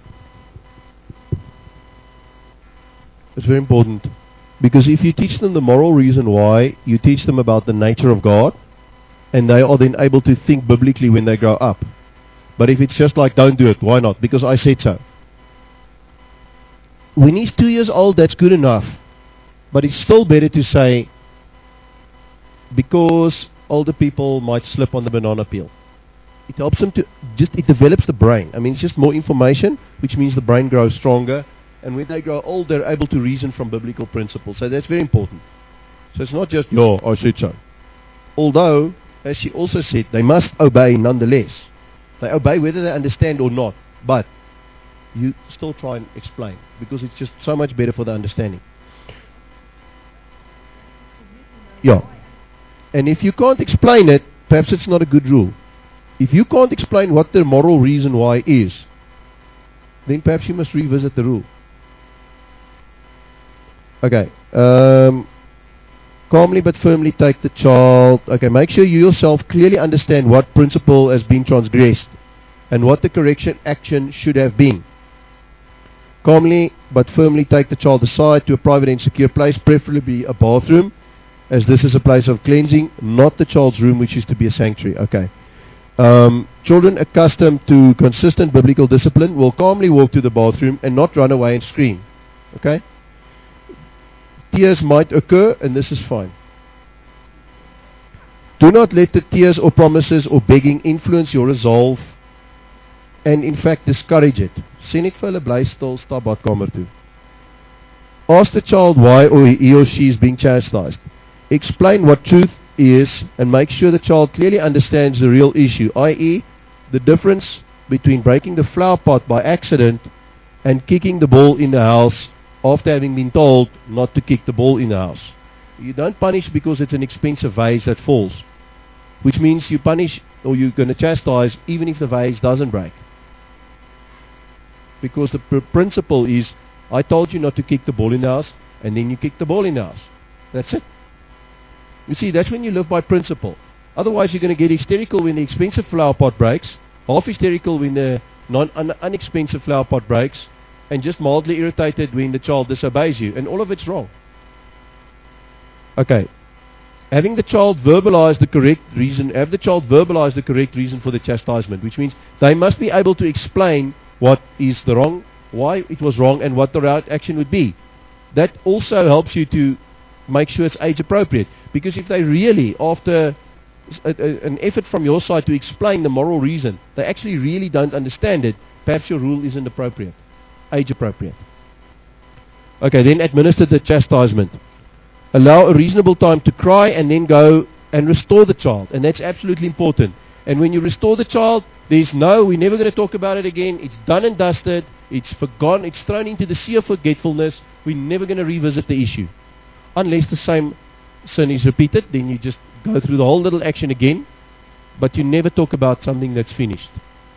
Speaker 2: It's very important. Because if you teach them the moral reason why, you teach them about the nature of God, and they are then able to think biblically when they grow up. But if it's just like, don't do it, why not? Because I said so. When he's two years old, that's good enough. But it's still better to say, because older people might slip on the banana peel. It helps them to, just, it develops the brain. I mean, it's just more information, which means the brain grows stronger. And when they grow old, they're able to reason from biblical principles. So that's very important. So it's not just, yeah, I said so. Although, as she also said, they must obey nonetheless. They obey whether they understand or not. But you still try and explain, because it's just so much better for the understanding. Yeah. And if you can't explain it, perhaps it's not a good rule. If you can't explain what the moral reason why is, then perhaps you must revisit the rule. Okay. Um, calmly but firmly take the child. Okay, make sure you yourself clearly understand what principle has been transgressed and what the correction action should have been. Calmly but firmly take the child aside to a private and secure place, preferably a bathroom, as this is a place of cleansing, not the child's room, which is to be a sanctuary. Okay. Um, children accustomed to consistent biblical discipline will calmly walk to the bathroom and not run away and scream. Okay? Tears might occur, and this is fine. Do not let the tears or promises or begging influence your resolve, and in fact discourage it. Sê net vir hulle bly stil, stap badkamer toe. Ask the child why or he or she is being chastised. Explain what truth is, and make sure the child clearly understands the real issue, that is, the difference between breaking the flower pot by accident and kicking the ball in the house after having been told not to kick the ball in the house. You don't punish because it's an expensive vase that falls, which means you punish or you're going to chastise even if the vase doesn't break. Because the pr- principle is, I told you not to kick the ball in the house, and then you kick the ball in the house. That's it. You see, that's when you live by principle. Otherwise, you're going to get hysterical when the expensive flower pot breaks, half hysterical when the non un- inexpensive flower pot breaks, and just mildly irritated when the child disobeys you, and all of it's wrong. Okay. Having the child verbalize the correct reason, have the child verbalize the correct reason for the chastisement, which means they must be able to explain what is the wrong, why it was wrong, and what the right action would be. That also helps you to make sure it's age appropriate. Because if they really, after a, a, an effort from your side to explain the moral reason, they actually really don't understand it, perhaps your rule isn't appropriate, age appropriate. Okay, then administer the chastisement. Allow a reasonable time to cry and then go and restore the child. And that's absolutely important. And when you restore the child, there's no, we're never going to talk about it again. It's done and dusted. It's forgotten. It's thrown into the sea of forgetfulness. We're never going to revisit the issue. Unless the same sin is repeated, then you just go through the whole little action again. But you never talk about something that's finished.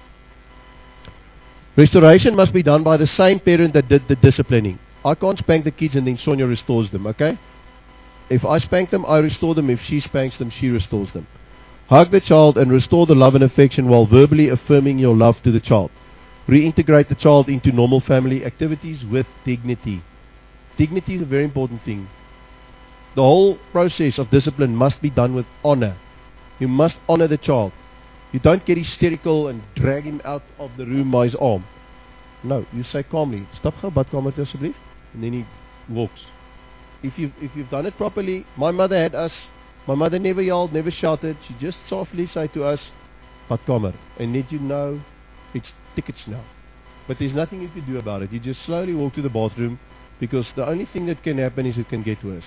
Speaker 2: Restoration must be done by the same parent that did the disciplining. I can't spank the kids and then Sonia restores them, okay? If I spank them, I restore them. If she spanks them, she restores them. Hug the child and restore the love and affection while verbally affirming your love to the child. Reintegrate the child into normal family activities with dignity. Dignity is a very important thing. The whole process of discipline must be done with honor. You must honor the child. You don't get hysterical and drag him out of the room by his arm. No, you say calmly, stap gou badkamer toe asseblief, and then he walks. If you've, if you've done it properly, my mother had us, my mother never yelled, never shouted, she just softly said to us, badkamer, and let you know it's tickets now. But there's nothing you can do about it. You just slowly walk to the bathroom, because the only thing that can happen is it can get worse.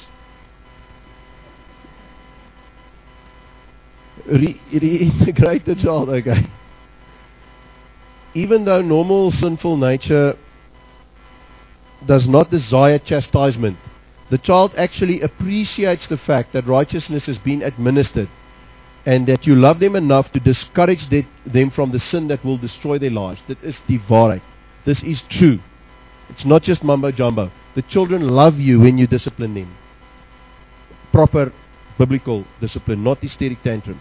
Speaker 2: Re- reintegrate the child, okay. Even though normal sinful nature does not desire chastisement, the child actually appreciates the fact that righteousness has been administered and that you love them enough to discourage de- them from the sin that will destroy their lives. That is die waarheid. This is true. It's not just mumbo jumbo. The children love you when you discipline them. Proper biblical discipline, not hysteric tantrums.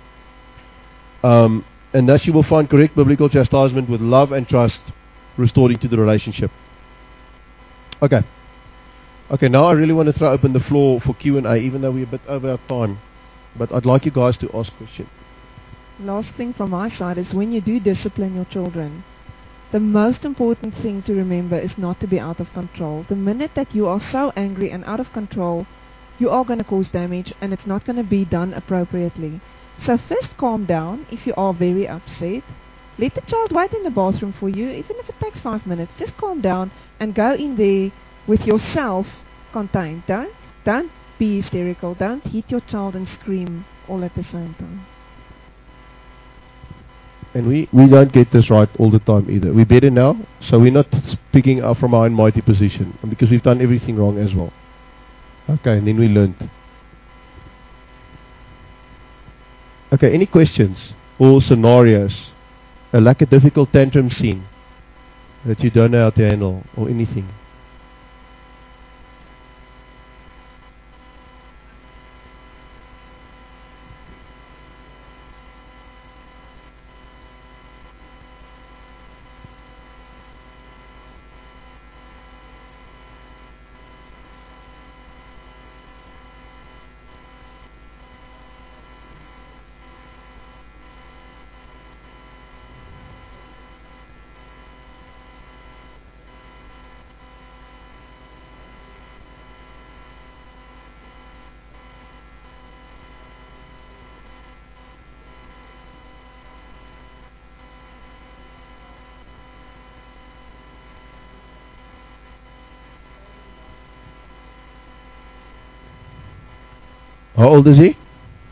Speaker 2: Um, and thus you will find correct biblical chastisement with love and trust restored into the relationship. Okay. Okay, now I really want to throw open the floor for Q and A, even though we're a bit over our time. But I'd like you guys to ask questions.
Speaker 1: Last thing from my side is when you do discipline your children, the most important thing to remember is not to be out of control. The minute that you are so angry and out of control, you are going to cause damage and it's not going to be done appropriately. So first calm down if you are very upset. Let the child wait in the bathroom for you, even if it takes five minutes. Just calm down and go in there with yourself contained. Don't, don't be hysterical. Don't hit your child and scream all at the same time.
Speaker 2: And we, we don't get this right all the time either. We're better now, so we're not speaking up from our own mighty position, because we've done everything wrong as well. Okay, and then we learned. Okay, any questions or scenarios? A like a difficult tantrum scene that you don't know how to handle, or anything? How old is he?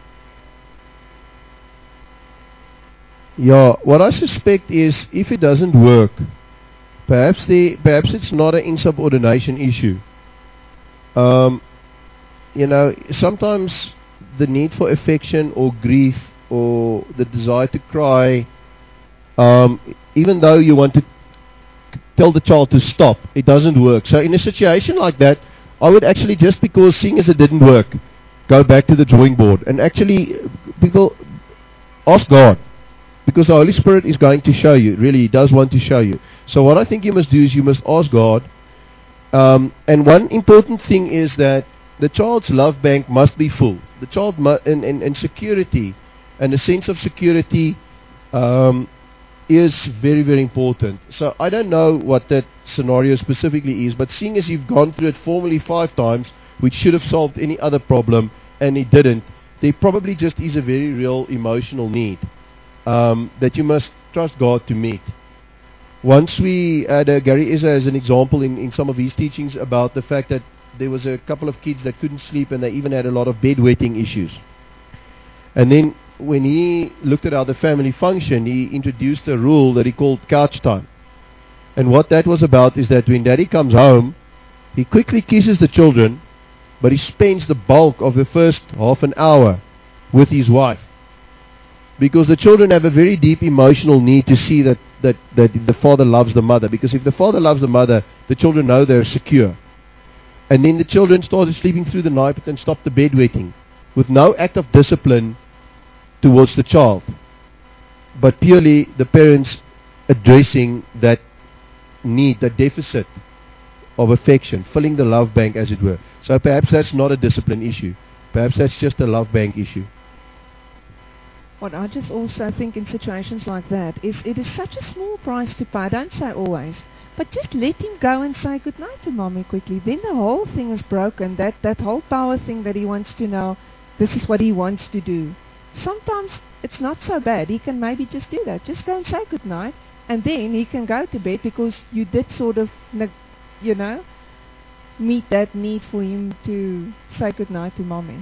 Speaker 2: Yeah, what I suspect is if it doesn't work, perhaps the perhaps it's not an insubordination issue. Um, you know, sometimes the need for affection or grief or the desire to cry, um, even though you want to tell the child to stop, it doesn't work. So in a situation like that, I would actually, just because seeing as it didn't work, go back to the drawing board and actually, people, ask God, because the Holy Spirit is going to show you. Really, He does want to show you. So what I think you must do is you must ask God. Um, and one important thing is that the child's love bank must be full. The child mu- and, and, and security and a sense of security um, is very, very important. So I don't know what that scenario specifically is, but seeing as you've gone through it formally five times, which should have solved any other problem, and it didn't, there probably just is a very real emotional need um, that you must trust God to meet. Once we had uh, Gary Issa as an example in, in some of his teachings about the fact that there was a couple of kids that couldn't sleep and they even had a lot of bedwetting issues. And then when he looked at how the family functioned, he introduced a rule that he called couch time. And what that was about is that when daddy comes home, he quickly kisses the children, but he spends the bulk of the first half an hour with his wife. Because the children have a very deep emotional need to see that, that, that the father loves the mother. Because if the father loves the mother, the children know they're secure. And then the children started sleeping through the night and stopped the bedwetting with no act of discipline towards the child, but purely the parents addressing that need, that deficit of affection, filling the love bank, as it were. So perhaps that's not a discipline issue. Perhaps that's just a love bank issue.
Speaker 1: What I just also think in situations like that is it is such a small price to pay. I don't say always, but just let him go and say goodnight to mommy quickly. Then the whole thing is broken. That, that whole power thing that he wants to know, this is what he wants to do. Sometimes it's not so bad. He can maybe just do that. Just go and say goodnight, and then he can go to bed because you did sort of, you know, meet that need for him to say goodnight to mommy.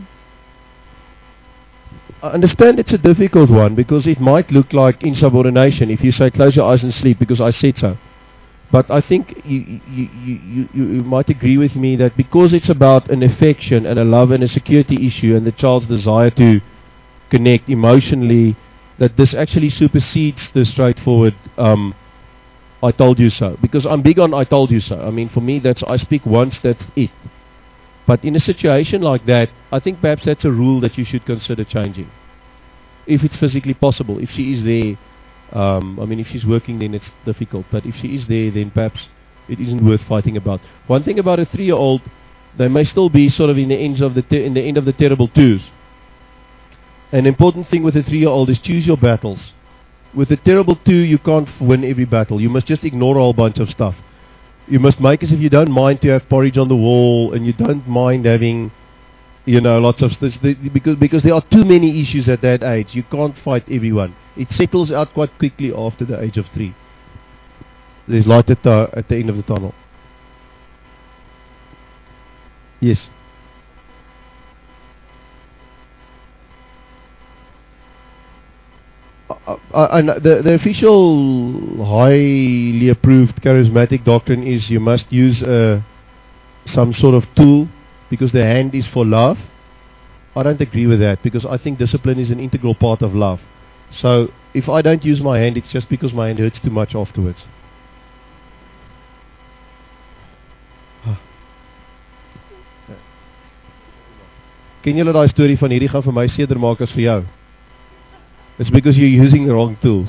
Speaker 2: I understand it's a difficult one because it might look like insubordination if you say close your eyes and sleep because I said so. But I think you, you, you, you, you might agree with me that because it's about an affection and a love and a security issue and the child's desire to connect emotionally, that this actually supersedes the straightforward um, I told you so. Because I'm big on I told you so. I mean, for me, that's I speak once, that's it. But in a situation like that, I think perhaps that's a rule that you should consider changing. If it's physically possible. If she is there, um, I mean, if she's working, then it's difficult. But if she is there, then perhaps it isn't worth fighting about. One thing about a three-year-old, they may still be sort of in the ends of the te- in the end of the terrible twos. An important thing with a three-year-old is choose your battles. With a terrible two, you can't f- win every battle. You must just ignore a whole bunch of stuff. You must make as if you don't mind to have porridge on the wall, and you don't mind having, you know, lots of this, the, because because there are too many issues at that age. You can't fight everyone. It settles out quite quickly after the age of three. There's light at the at the end of the tunnel. Yes. Uh, uh, and the, the official highly approved charismatic doctrine is you must use uh, some sort of tool because the hand is for love. I don't agree with that because I think discipline is an integral part of love. So if I don't use my hand, it's just because my hand hurts too much afterwards. Ken julle daai storie van hierdie gaan vir my seerder maak as vir jou? It's because you're using the wrong tools.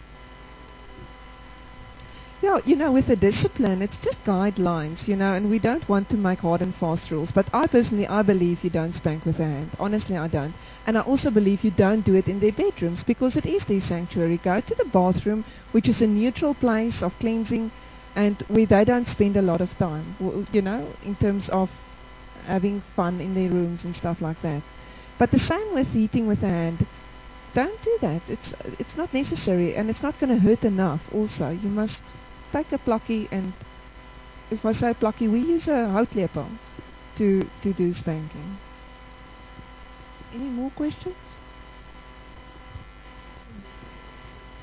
Speaker 1: Yeah, you know, with the discipline, it's just guidelines, you know, and we don't want to make hard and fast rules. But I personally, I believe you don't spank with a hand. Honestly, I don't. And I also believe you don't do it in their bedrooms because it is their sanctuary. Go to the bathroom, which is a neutral place of cleansing, and where they don't spend a lot of time, w- you know, in terms of having fun in their rooms and stuff like that. But the same with eating with a hand. Don't do that. It's it's not necessary, and it's not going to hurt enough. Also, you must take a plakkie, and if I say plakkie, we use a houtlepel to to do spanking. Any more questions?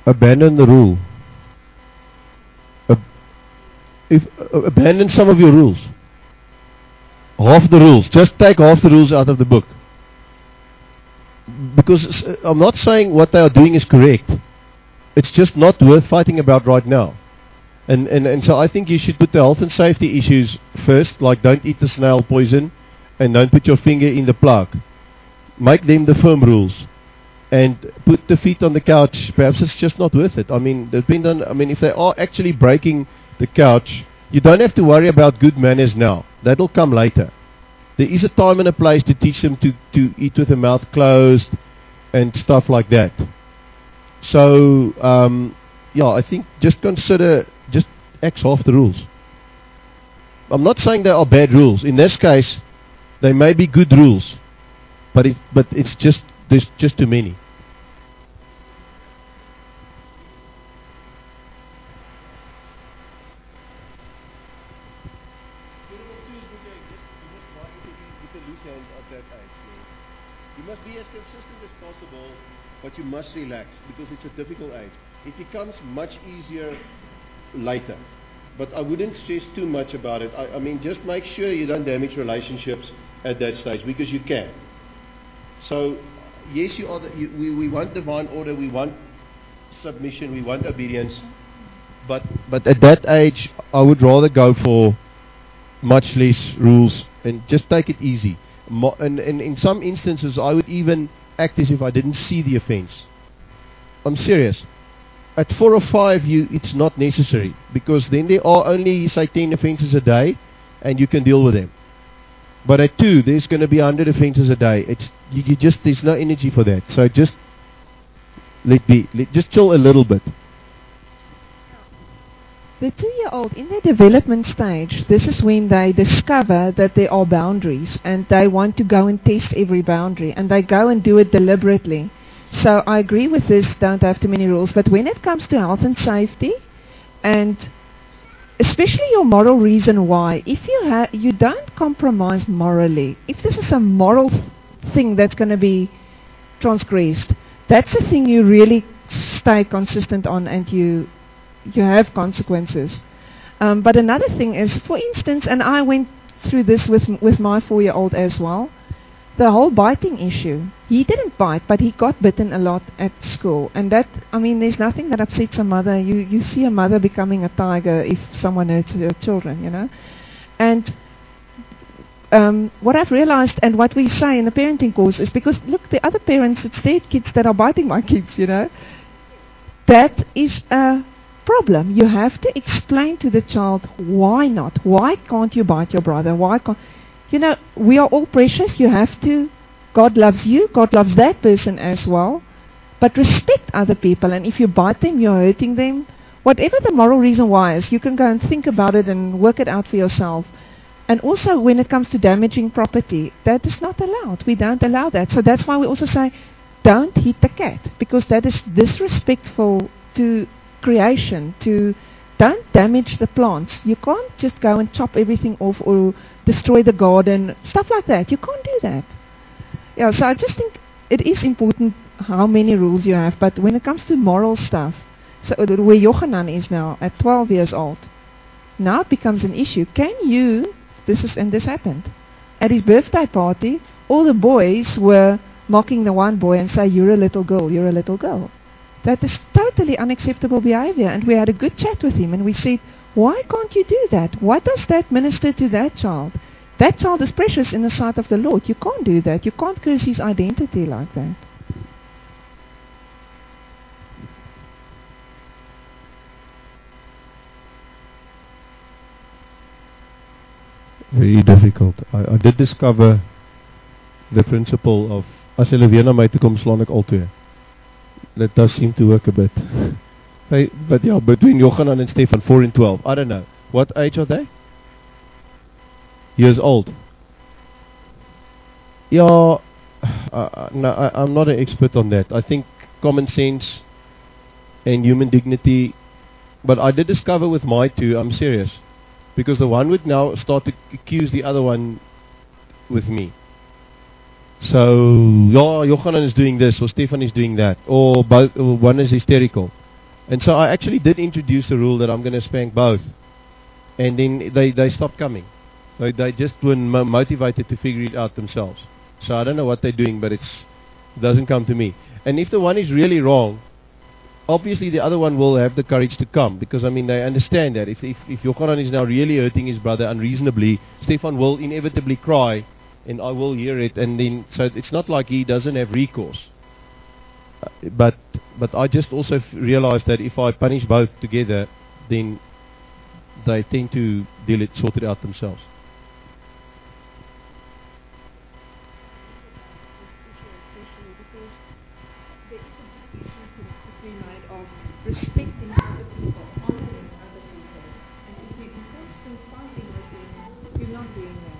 Speaker 2: abandon the rule. Ab- if uh, abandon some of your rules. Half the rules. Just take half the rules out of the book. Because uh, I'm not saying what they are doing is correct. It's just not worth fighting about right now. And, and and so I think you should put the health and safety issues first, like don't eat the snail poison and don't put your finger in the plug. Make them the firm rules. And put the feet on the couch. Perhaps it's just not worth it. I mean, depend on, I mean, if they are actually breaking the couch, you don't have to worry about good manners now. That'll come later. There is a time and a place to teach them to, to eat with the mouth closed and stuff like that. So, um, yeah, I think just consider, just X half the rules. I'm not saying they are bad rules. In this case, they may be good rules, but it, but it's just, there's just too many. You must be as consistent as possible, but you must relax because it's a difficult age. It becomes much easier later, but I wouldn't stress too much about it. I, I mean, just make sure you don't damage relationships at that stage because you can. So, yes, you are the, you, we, we want divine order, we want submission, we want obedience, but but at that age, I would rather go for much less rules and just take it easy. Mo- and, and in some instances, I would even act as if I didn't see the offense. I'm serious. At four or five, you it's not necessary because then there are only, say, ten offenses a day, and you can deal with them. But at two, there's going to be a hundred offenses a day. It's you, you just there's no energy for that. So just let be. Let, just chill a little bit.
Speaker 1: The two-year-old, in their development stage, this is when they discover that there are boundaries and they want to go and test every boundary and they go and do it deliberately. So I agree with this, don't have too many rules, but when it comes to health and safety and especially your moral reason why, if you ha- you don't compromise morally, if this is a moral th- thing that's going to be transgressed, that's the thing you really stay consistent on and you you have consequences. Um, but another thing is, for instance, and I went through this with with my four-year-old as well, the whole biting issue. He didn't bite, but he got bitten a lot at school. And that, I mean, there's nothing that upsets a mother. You, you see a mother becoming a tiger if someone hurts her children, you know. And um, what I've realized and what we say in the parenting course is because, look, the other parents, it's their kids that are biting my kids, you know. That is a problem. You have to explain to the child why not. Why can't you bite your brother? Why can't... You know, we are all precious. You have to. God loves you. God loves that person as well. But respect other people. And if you bite them, you're hurting them. Whatever the moral reason why is, you can go and think about it and work it out for yourself. And also, when it comes to damaging property, that is not allowed. We don't allow that. So that's why we also say, don't hit the cat. Because that is disrespectful to creation. To don't damage the plants. You can't just go and chop everything off or destroy the garden, stuff like that. You can't do that. Yeah, so I just think it is important how many rules you have, but when it comes to moral stuff, so where Yochanan is now at twelve years old, now it becomes an issue. Can you, this is, and this happened, at his birthday party, all the boys were mocking the one boy and say, you're a little girl, you're a little girl. That is totally unacceptable behavior, and we had a good chat with him, and we said, why can't you do that? Why does that minister to that child? That child is precious in the sight of the Lord. You can't do that. You can't curse his identity like that.
Speaker 2: Very difficult. I, I did discover the principle of as hulle weer na my toe kom slaan ek altyd. That does seem to work a bit. Hey, but yeah, between Yochanan and Stefan, four and twelve. I don't know. What age are they? Years old. Yeah, uh, no, I, I'm not an expert on that. I think common sense and human dignity. But I did discover with my two, I'm serious. Because the one would now start to accuse the other one with me. So, yeah, Yochanan is doing this, or Stefan is doing that, or both, or one is hysterical. And so I actually did introduce the rule that I'm going to spank both. And then they, they stopped coming. They, they just weren't mo- motivated to figure it out themselves. So I don't know what they're doing, but it's, it doesn't come to me. And if the one is really wrong, obviously the other one will have the courage to come. Because, I mean, they understand that. If, if, if Yochanan is now really hurting his brother unreasonably, Stefan will inevitably cry, and I will hear it. And then, so it's not like he doesn't have recourse. Uh, but, but I just also f- realized that if I punish both together, then they tend to deal it, sort it out themselves.
Speaker 1: Respecting other people, honoring other people. And if you're in constant fighting with them, you're not doing that.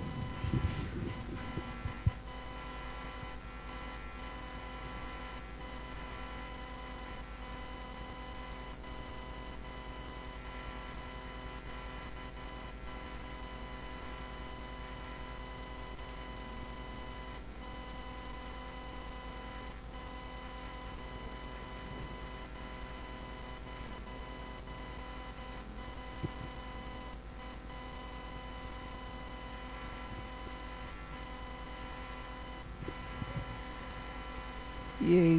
Speaker 1: Yes.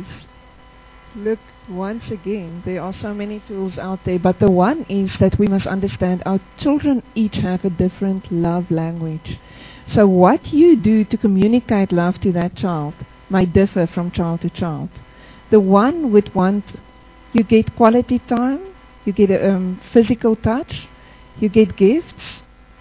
Speaker 1: Look, once again, there are so many tools out there, but the one is that we must understand our children each have a different love language. So what you do to communicate love to that child may differ from child to child. The one would want, you get quality time, you get um, physical touch, you get gifts,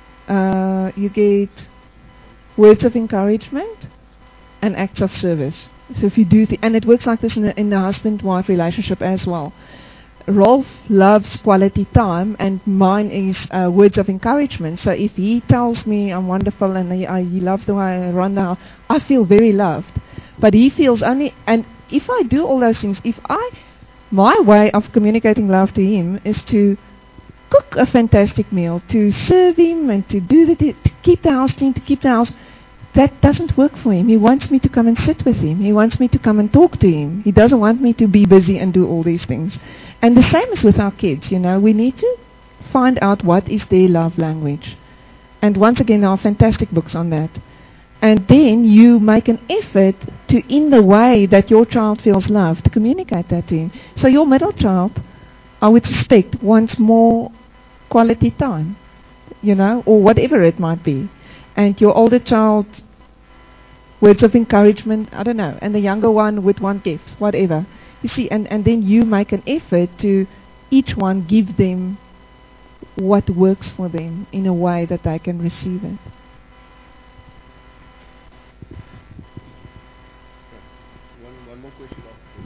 Speaker 1: uh, you get words of encouragement, and acts of service. So if you do, th- and it works like this in the, in the husband-wife relationship as well. Rolf loves quality time, and mine is uh, words of encouragement. So if he tells me I'm wonderful and he, I, he loves the way I run now, I feel very loved. But he feels only, and if I do all those things, if I, my way of communicating love to him is to cook a fantastic meal, to serve him and to do the, to keep the house clean, to keep the house. That doesn't work for him. He wants me to come and sit with him. He wants me to come and talk to him. He doesn't want me to be busy and do all these things. And the same is with our kids, you know. We need to find out what is their love language. And once again, there are fantastic books on that. And then you make an effort to, in the way that your child feels loved, to communicate that to him. So your middle child, I would suspect, wants more quality time, you know, or whatever it might be. And your older child, words of encouragement, I don't know. And the younger one would want gifts, whatever. You see, and, and then you make an effort to each one give them what works for them in a way that they can receive it.
Speaker 2: One, one more question.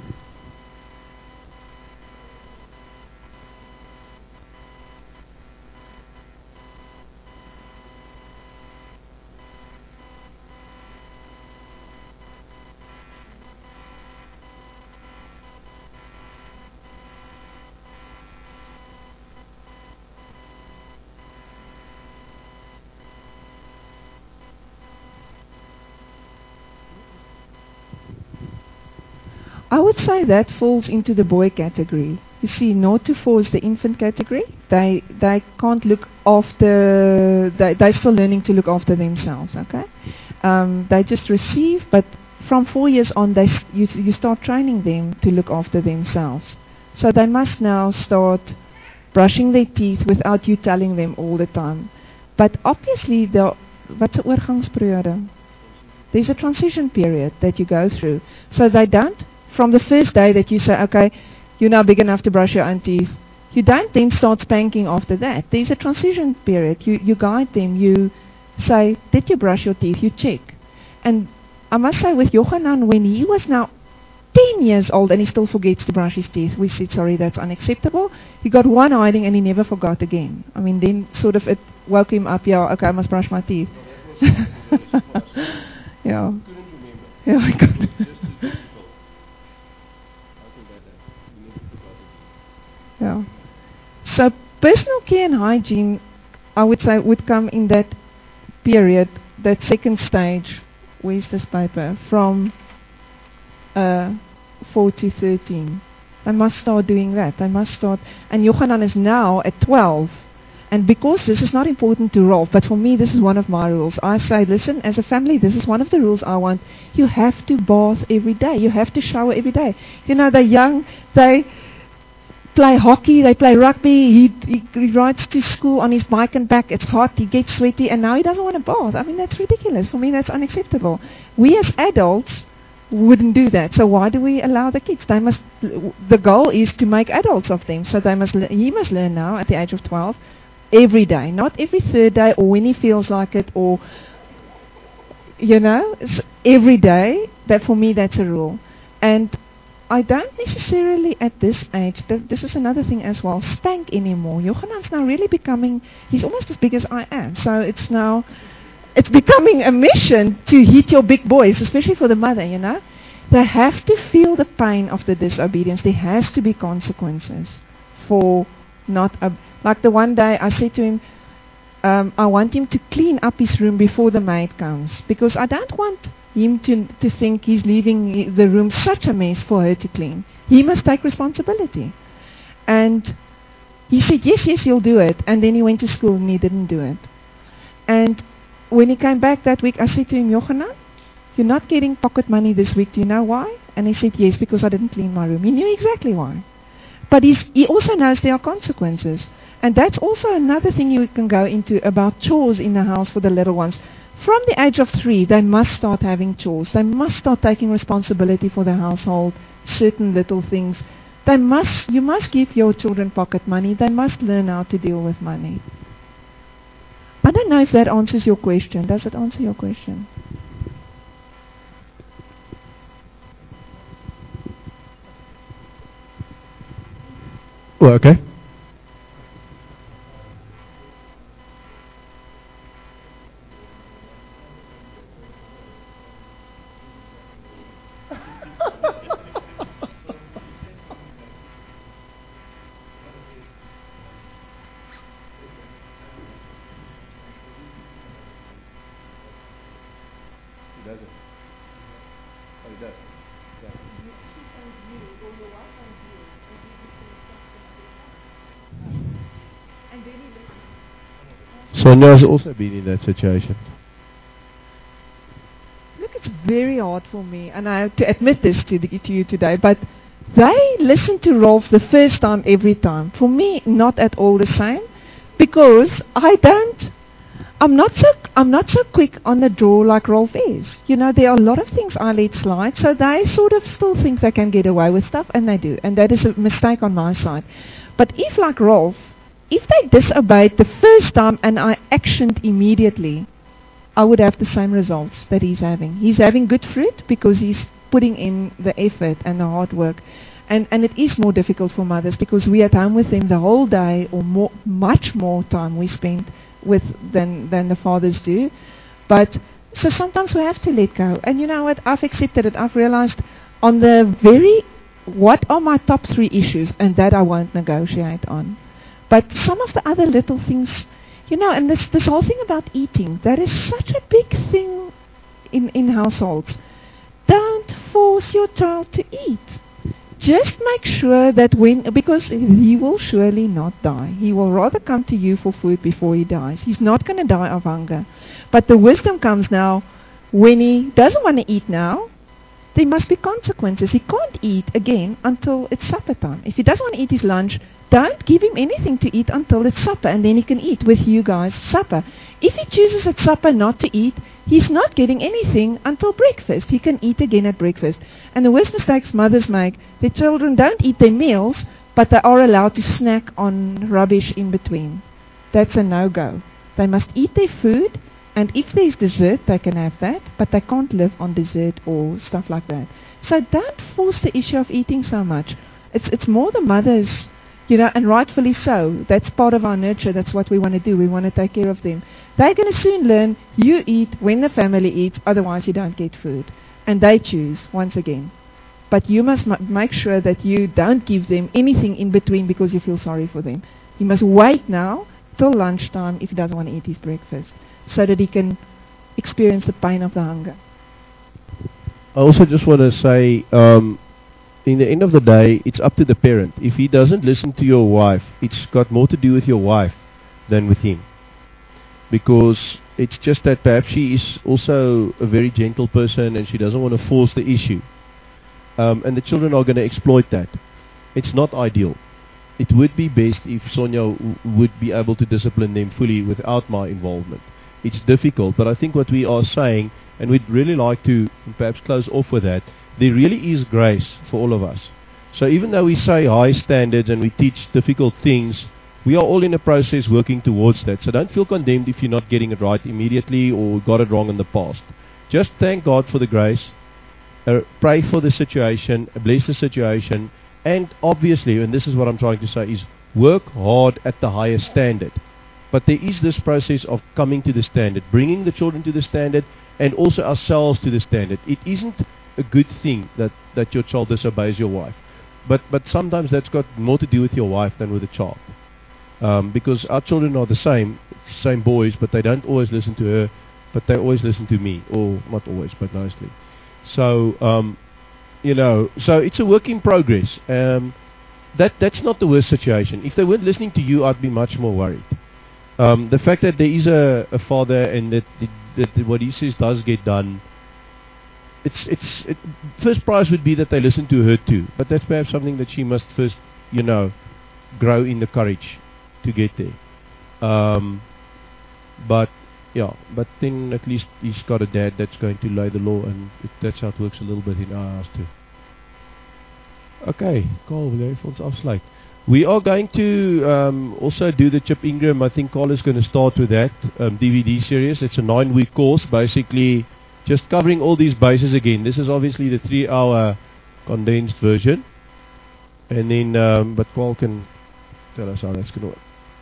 Speaker 1: I would say that falls into the boy category. You see, naught to four is the infant category. They they can't look after, they, they're still learning to look after themselves, okay? Um, they just receive, but from four years on, they you, you start training them to look after themselves. So they must now start brushing their teeth without you telling them all the time. But obviously, the, what's the oorgangsperiode? There's a transition period that you go through. So they don't, from the first day that you say, okay, you're now big enough to brush your own teeth, you don't then start spanking after that. There's a transition period. You, you guide them. You say, did you brush your teeth? You check. And I must say with Yochanan, when he was now ten years old and he still forgets to brush his teeth, we said, sorry, that's unacceptable. He got one hiding and he never forgot again. I mean, then sort of it woke him up, yeah, okay, I must brush my teeth. Yeah. Yeah, I couldn't. Yeah. So personal care and hygiene, I would say, would come in that period, that second stage. Where's this paper? From uh, four to thirteen. They must start doing that. They must start. And Yochanan is now at twelve. And because this is not important to Rolf, but for me this is one of my rules. I say, listen, as a family, this is one of the rules I want. You have to bath every day. You have to shower every day. You know, they're young. They play hockey. They play rugby. He, he, he rides to school on his bike and back. It's hot. He gets sweaty. And now he doesn't want to bath. I mean, that's ridiculous. For me, that's unacceptable. We as adults wouldn't do that. So why do we allow the kids? They must. The goal is to make adults of them. So they must. He must learn now at the age of twelve. Every day, not every third day or when he feels like it, or, you know, it's every day. That for me, that's a rule. And I don't necessarily at this age, th- this is another thing as well, spank anymore. Yochanan's now really becoming, he's almost as big as I am. So it's now, it's becoming a mission to hit your big boys, especially for the mother, you know. They have to feel the pain of the disobedience. There has to be consequences for not a. Like the one day I said to him, um, I want him to clean up his room before the maid comes. Because I don't want him to, to think he's leaving the room such a mess for her to clean. He must take responsibility. And he said, yes, yes, he'll do it. And then he went to school and he didn't do it. And when he came back that week, I said to him, Yochanan, you're not getting pocket money this week. Do you know why? And he said, yes, because I didn't clean my room. He knew exactly why. But he's, he also knows there are consequences. And that's also another thing you can go into about chores in the house for the little ones. From the age of three, they must start having chores. They must start taking responsibility for the household, certain little things. They must, you must give your children pocket money. They must learn how to deal with money. I don't know if that answers your question. Does it answer your question?
Speaker 2: Well, okay. Sonia has also been in that situation.
Speaker 1: Look, it's very hard for me, and I have to admit this to, the, to you today, but they listen to Rolf the first time every time. For me, not at all the same, because I don't, I'm not so, I'm not so quick on the draw like Rolf is. You know, there are a lot of things I let slide, so they sort of still think they can get away with stuff, and they do, and that is a mistake on my side. But if, like Rolf, if they disobeyed the first time and I actioned immediately, I would have the same results that he's having. He's having good fruit because he's putting in the effort and the hard work. And and it is more difficult for mothers because we are at home with them the whole day, or more, much more time we spend with than than the fathers do. But so sometimes we have to let go. And you know what? I've accepted it. I've realized on the very, what are my top three issues, and that I won't negotiate on. But some of the other little things, you know, and this this whole thing about eating, that is such a big thing in, in households. Don't force your child to eat. Just make sure that when, because he will surely not die. He will rather come to you for food before he dies. He's not going to die of hunger. But the wisdom comes now, when he doesn't want to eat now, there must be consequences. He can't eat again until it's supper time. If he doesn't want to eat his lunch, don't give him anything to eat until it's supper, and then he can eat with you guys supper. If he chooses at supper not to eat, he's not getting anything until breakfast. He can eat again at breakfast. And the worst mistakes mothers make, their children don't eat their meals, but they are allowed to snack on rubbish in between. That's a no-go. They must eat their food, and if there's dessert, they can have that, but they can't live on dessert or stuff like that. So don't force the issue of eating so much. It's it's more the mothers. You know, and rightfully so. That's part of our nurture. That's what we want to do. We want to take care of them. They're going to soon learn, you eat when the family eats, otherwise you don't get food. And they choose, once again. But you must m- make sure that you don't give them anything in between because you feel sorry for them. You must wait now till lunchtime if he doesn't want to eat his breakfast, so that he can experience the pain of the hunger.
Speaker 2: I also just want to say, um, in the end of the day, it's up to the parent. If he doesn't listen to your wife, it's got more to do with your wife than with him. Because it's just that perhaps she is also a very gentle person and she doesn't want to force the issue. Um, and the children are going to exploit that. It's not ideal. It would be best if Sonia w- would be able to discipline them fully without my involvement. It's difficult, but I think what we are saying, and we'd really like to perhaps close off with that, there really is grace for all of us. So even though we say high standards and we teach difficult things, we are all in a process working towards that. So don't feel condemned if you're not getting it right immediately or got it wrong in the past. Just thank God for the grace, uh, pray for the situation, bless the situation, and obviously, and this is what I'm trying to say, is work hard at the highest standard. But there is this process of coming to the standard, bringing the children to the standard, and also ourselves to the standard. It isn't a good thing that, that your child disobeys your wife. But but sometimes that's got more to do with your wife than with the child. Um, because our children are the same, same boys, but they don't always listen to her, but they always listen to me. Or not always, but mostly. So, um, you know, so it's a work in progress. Um, that that's not the worst situation. If they weren't listening to you, I'd be much more worried. Um, the fact that there is a, a father and that, that, that what he says does get done, it's it's it, first prize would be that they listen to her too. But that's perhaps something that she must first, you know, grow in the courage to get there. Um, but yeah, but then at least he's got a dad that's going to lay the law, and it, that's how it works a little bit in our house too. Okay, Carl, wil jy vir ons afsluit? We are going to um, also do the Chip Ingram. I think Carl is going to start with that um, D V D series. It's a nine-week course, basically just covering all these bases again. This is obviously the three-hour condensed version, and then um, but Carl can tell us how that's going to work.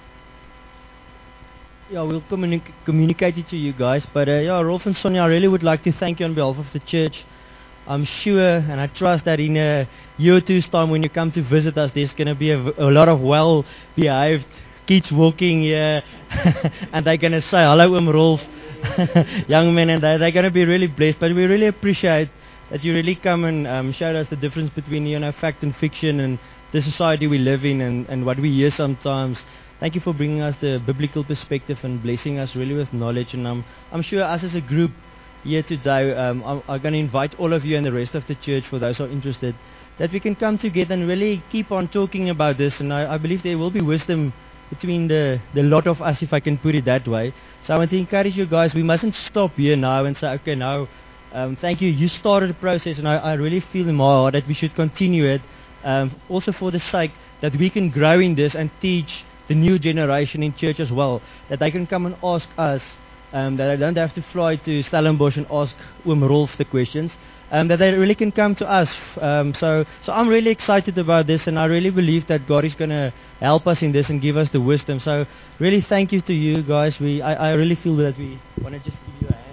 Speaker 3: Yeah, we'll communi- communicate it to you guys. But uh, yeah, Rolf and Sonia, I really would like to thank you on behalf of the church. I'm sure and I trust that in a year or two's time when you come to visit us, there's going to be a, v- a lot of well-behaved kids walking here. And they're going to say, hello, um, Rolf, young men, and they, they're going to be really blessed. But we really appreciate that you really come and um, show us the difference between, you know, fact and fiction and the society we live in and, and what we hear sometimes. Thank you for bringing us the biblical perspective and blessing us really with knowledge. And um, I'm sure us as a group here today, um, I'm, I'm going to invite all of you and the rest of the church, for those who are interested, that we can come together and really keep on talking about this. And I, I believe there will be wisdom between the, the lot of us, if I can put it that way. So I want to encourage you guys, we mustn't stop here now and say, okay, now, um, thank you, you started the process, and I, I really feel in my heart that we should continue it, um, also for the sake that we can grow in this and teach the new generation in church as well, that they can come and ask us, um, that I don't have to fly to Stellenbosch and ask Oom Rolf the questions, um, that they really can come to us. Um, so, so I'm really excited about this, and I really believe that God is going to help us in this and give us the wisdom. So really thank you to you guys. We, I, I really feel that we want to just give you a hand.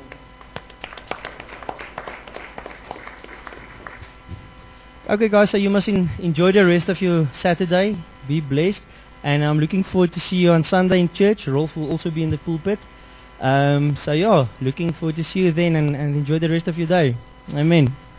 Speaker 3: Okay guys, so you must in, enjoy the rest of your Saturday. Be blessed. And I'm looking forward to see you on Sunday in church. Rolf will also be in the pulpit. Um, so yeah, looking forward to see you then, and, and enjoy the rest of your day. Amen.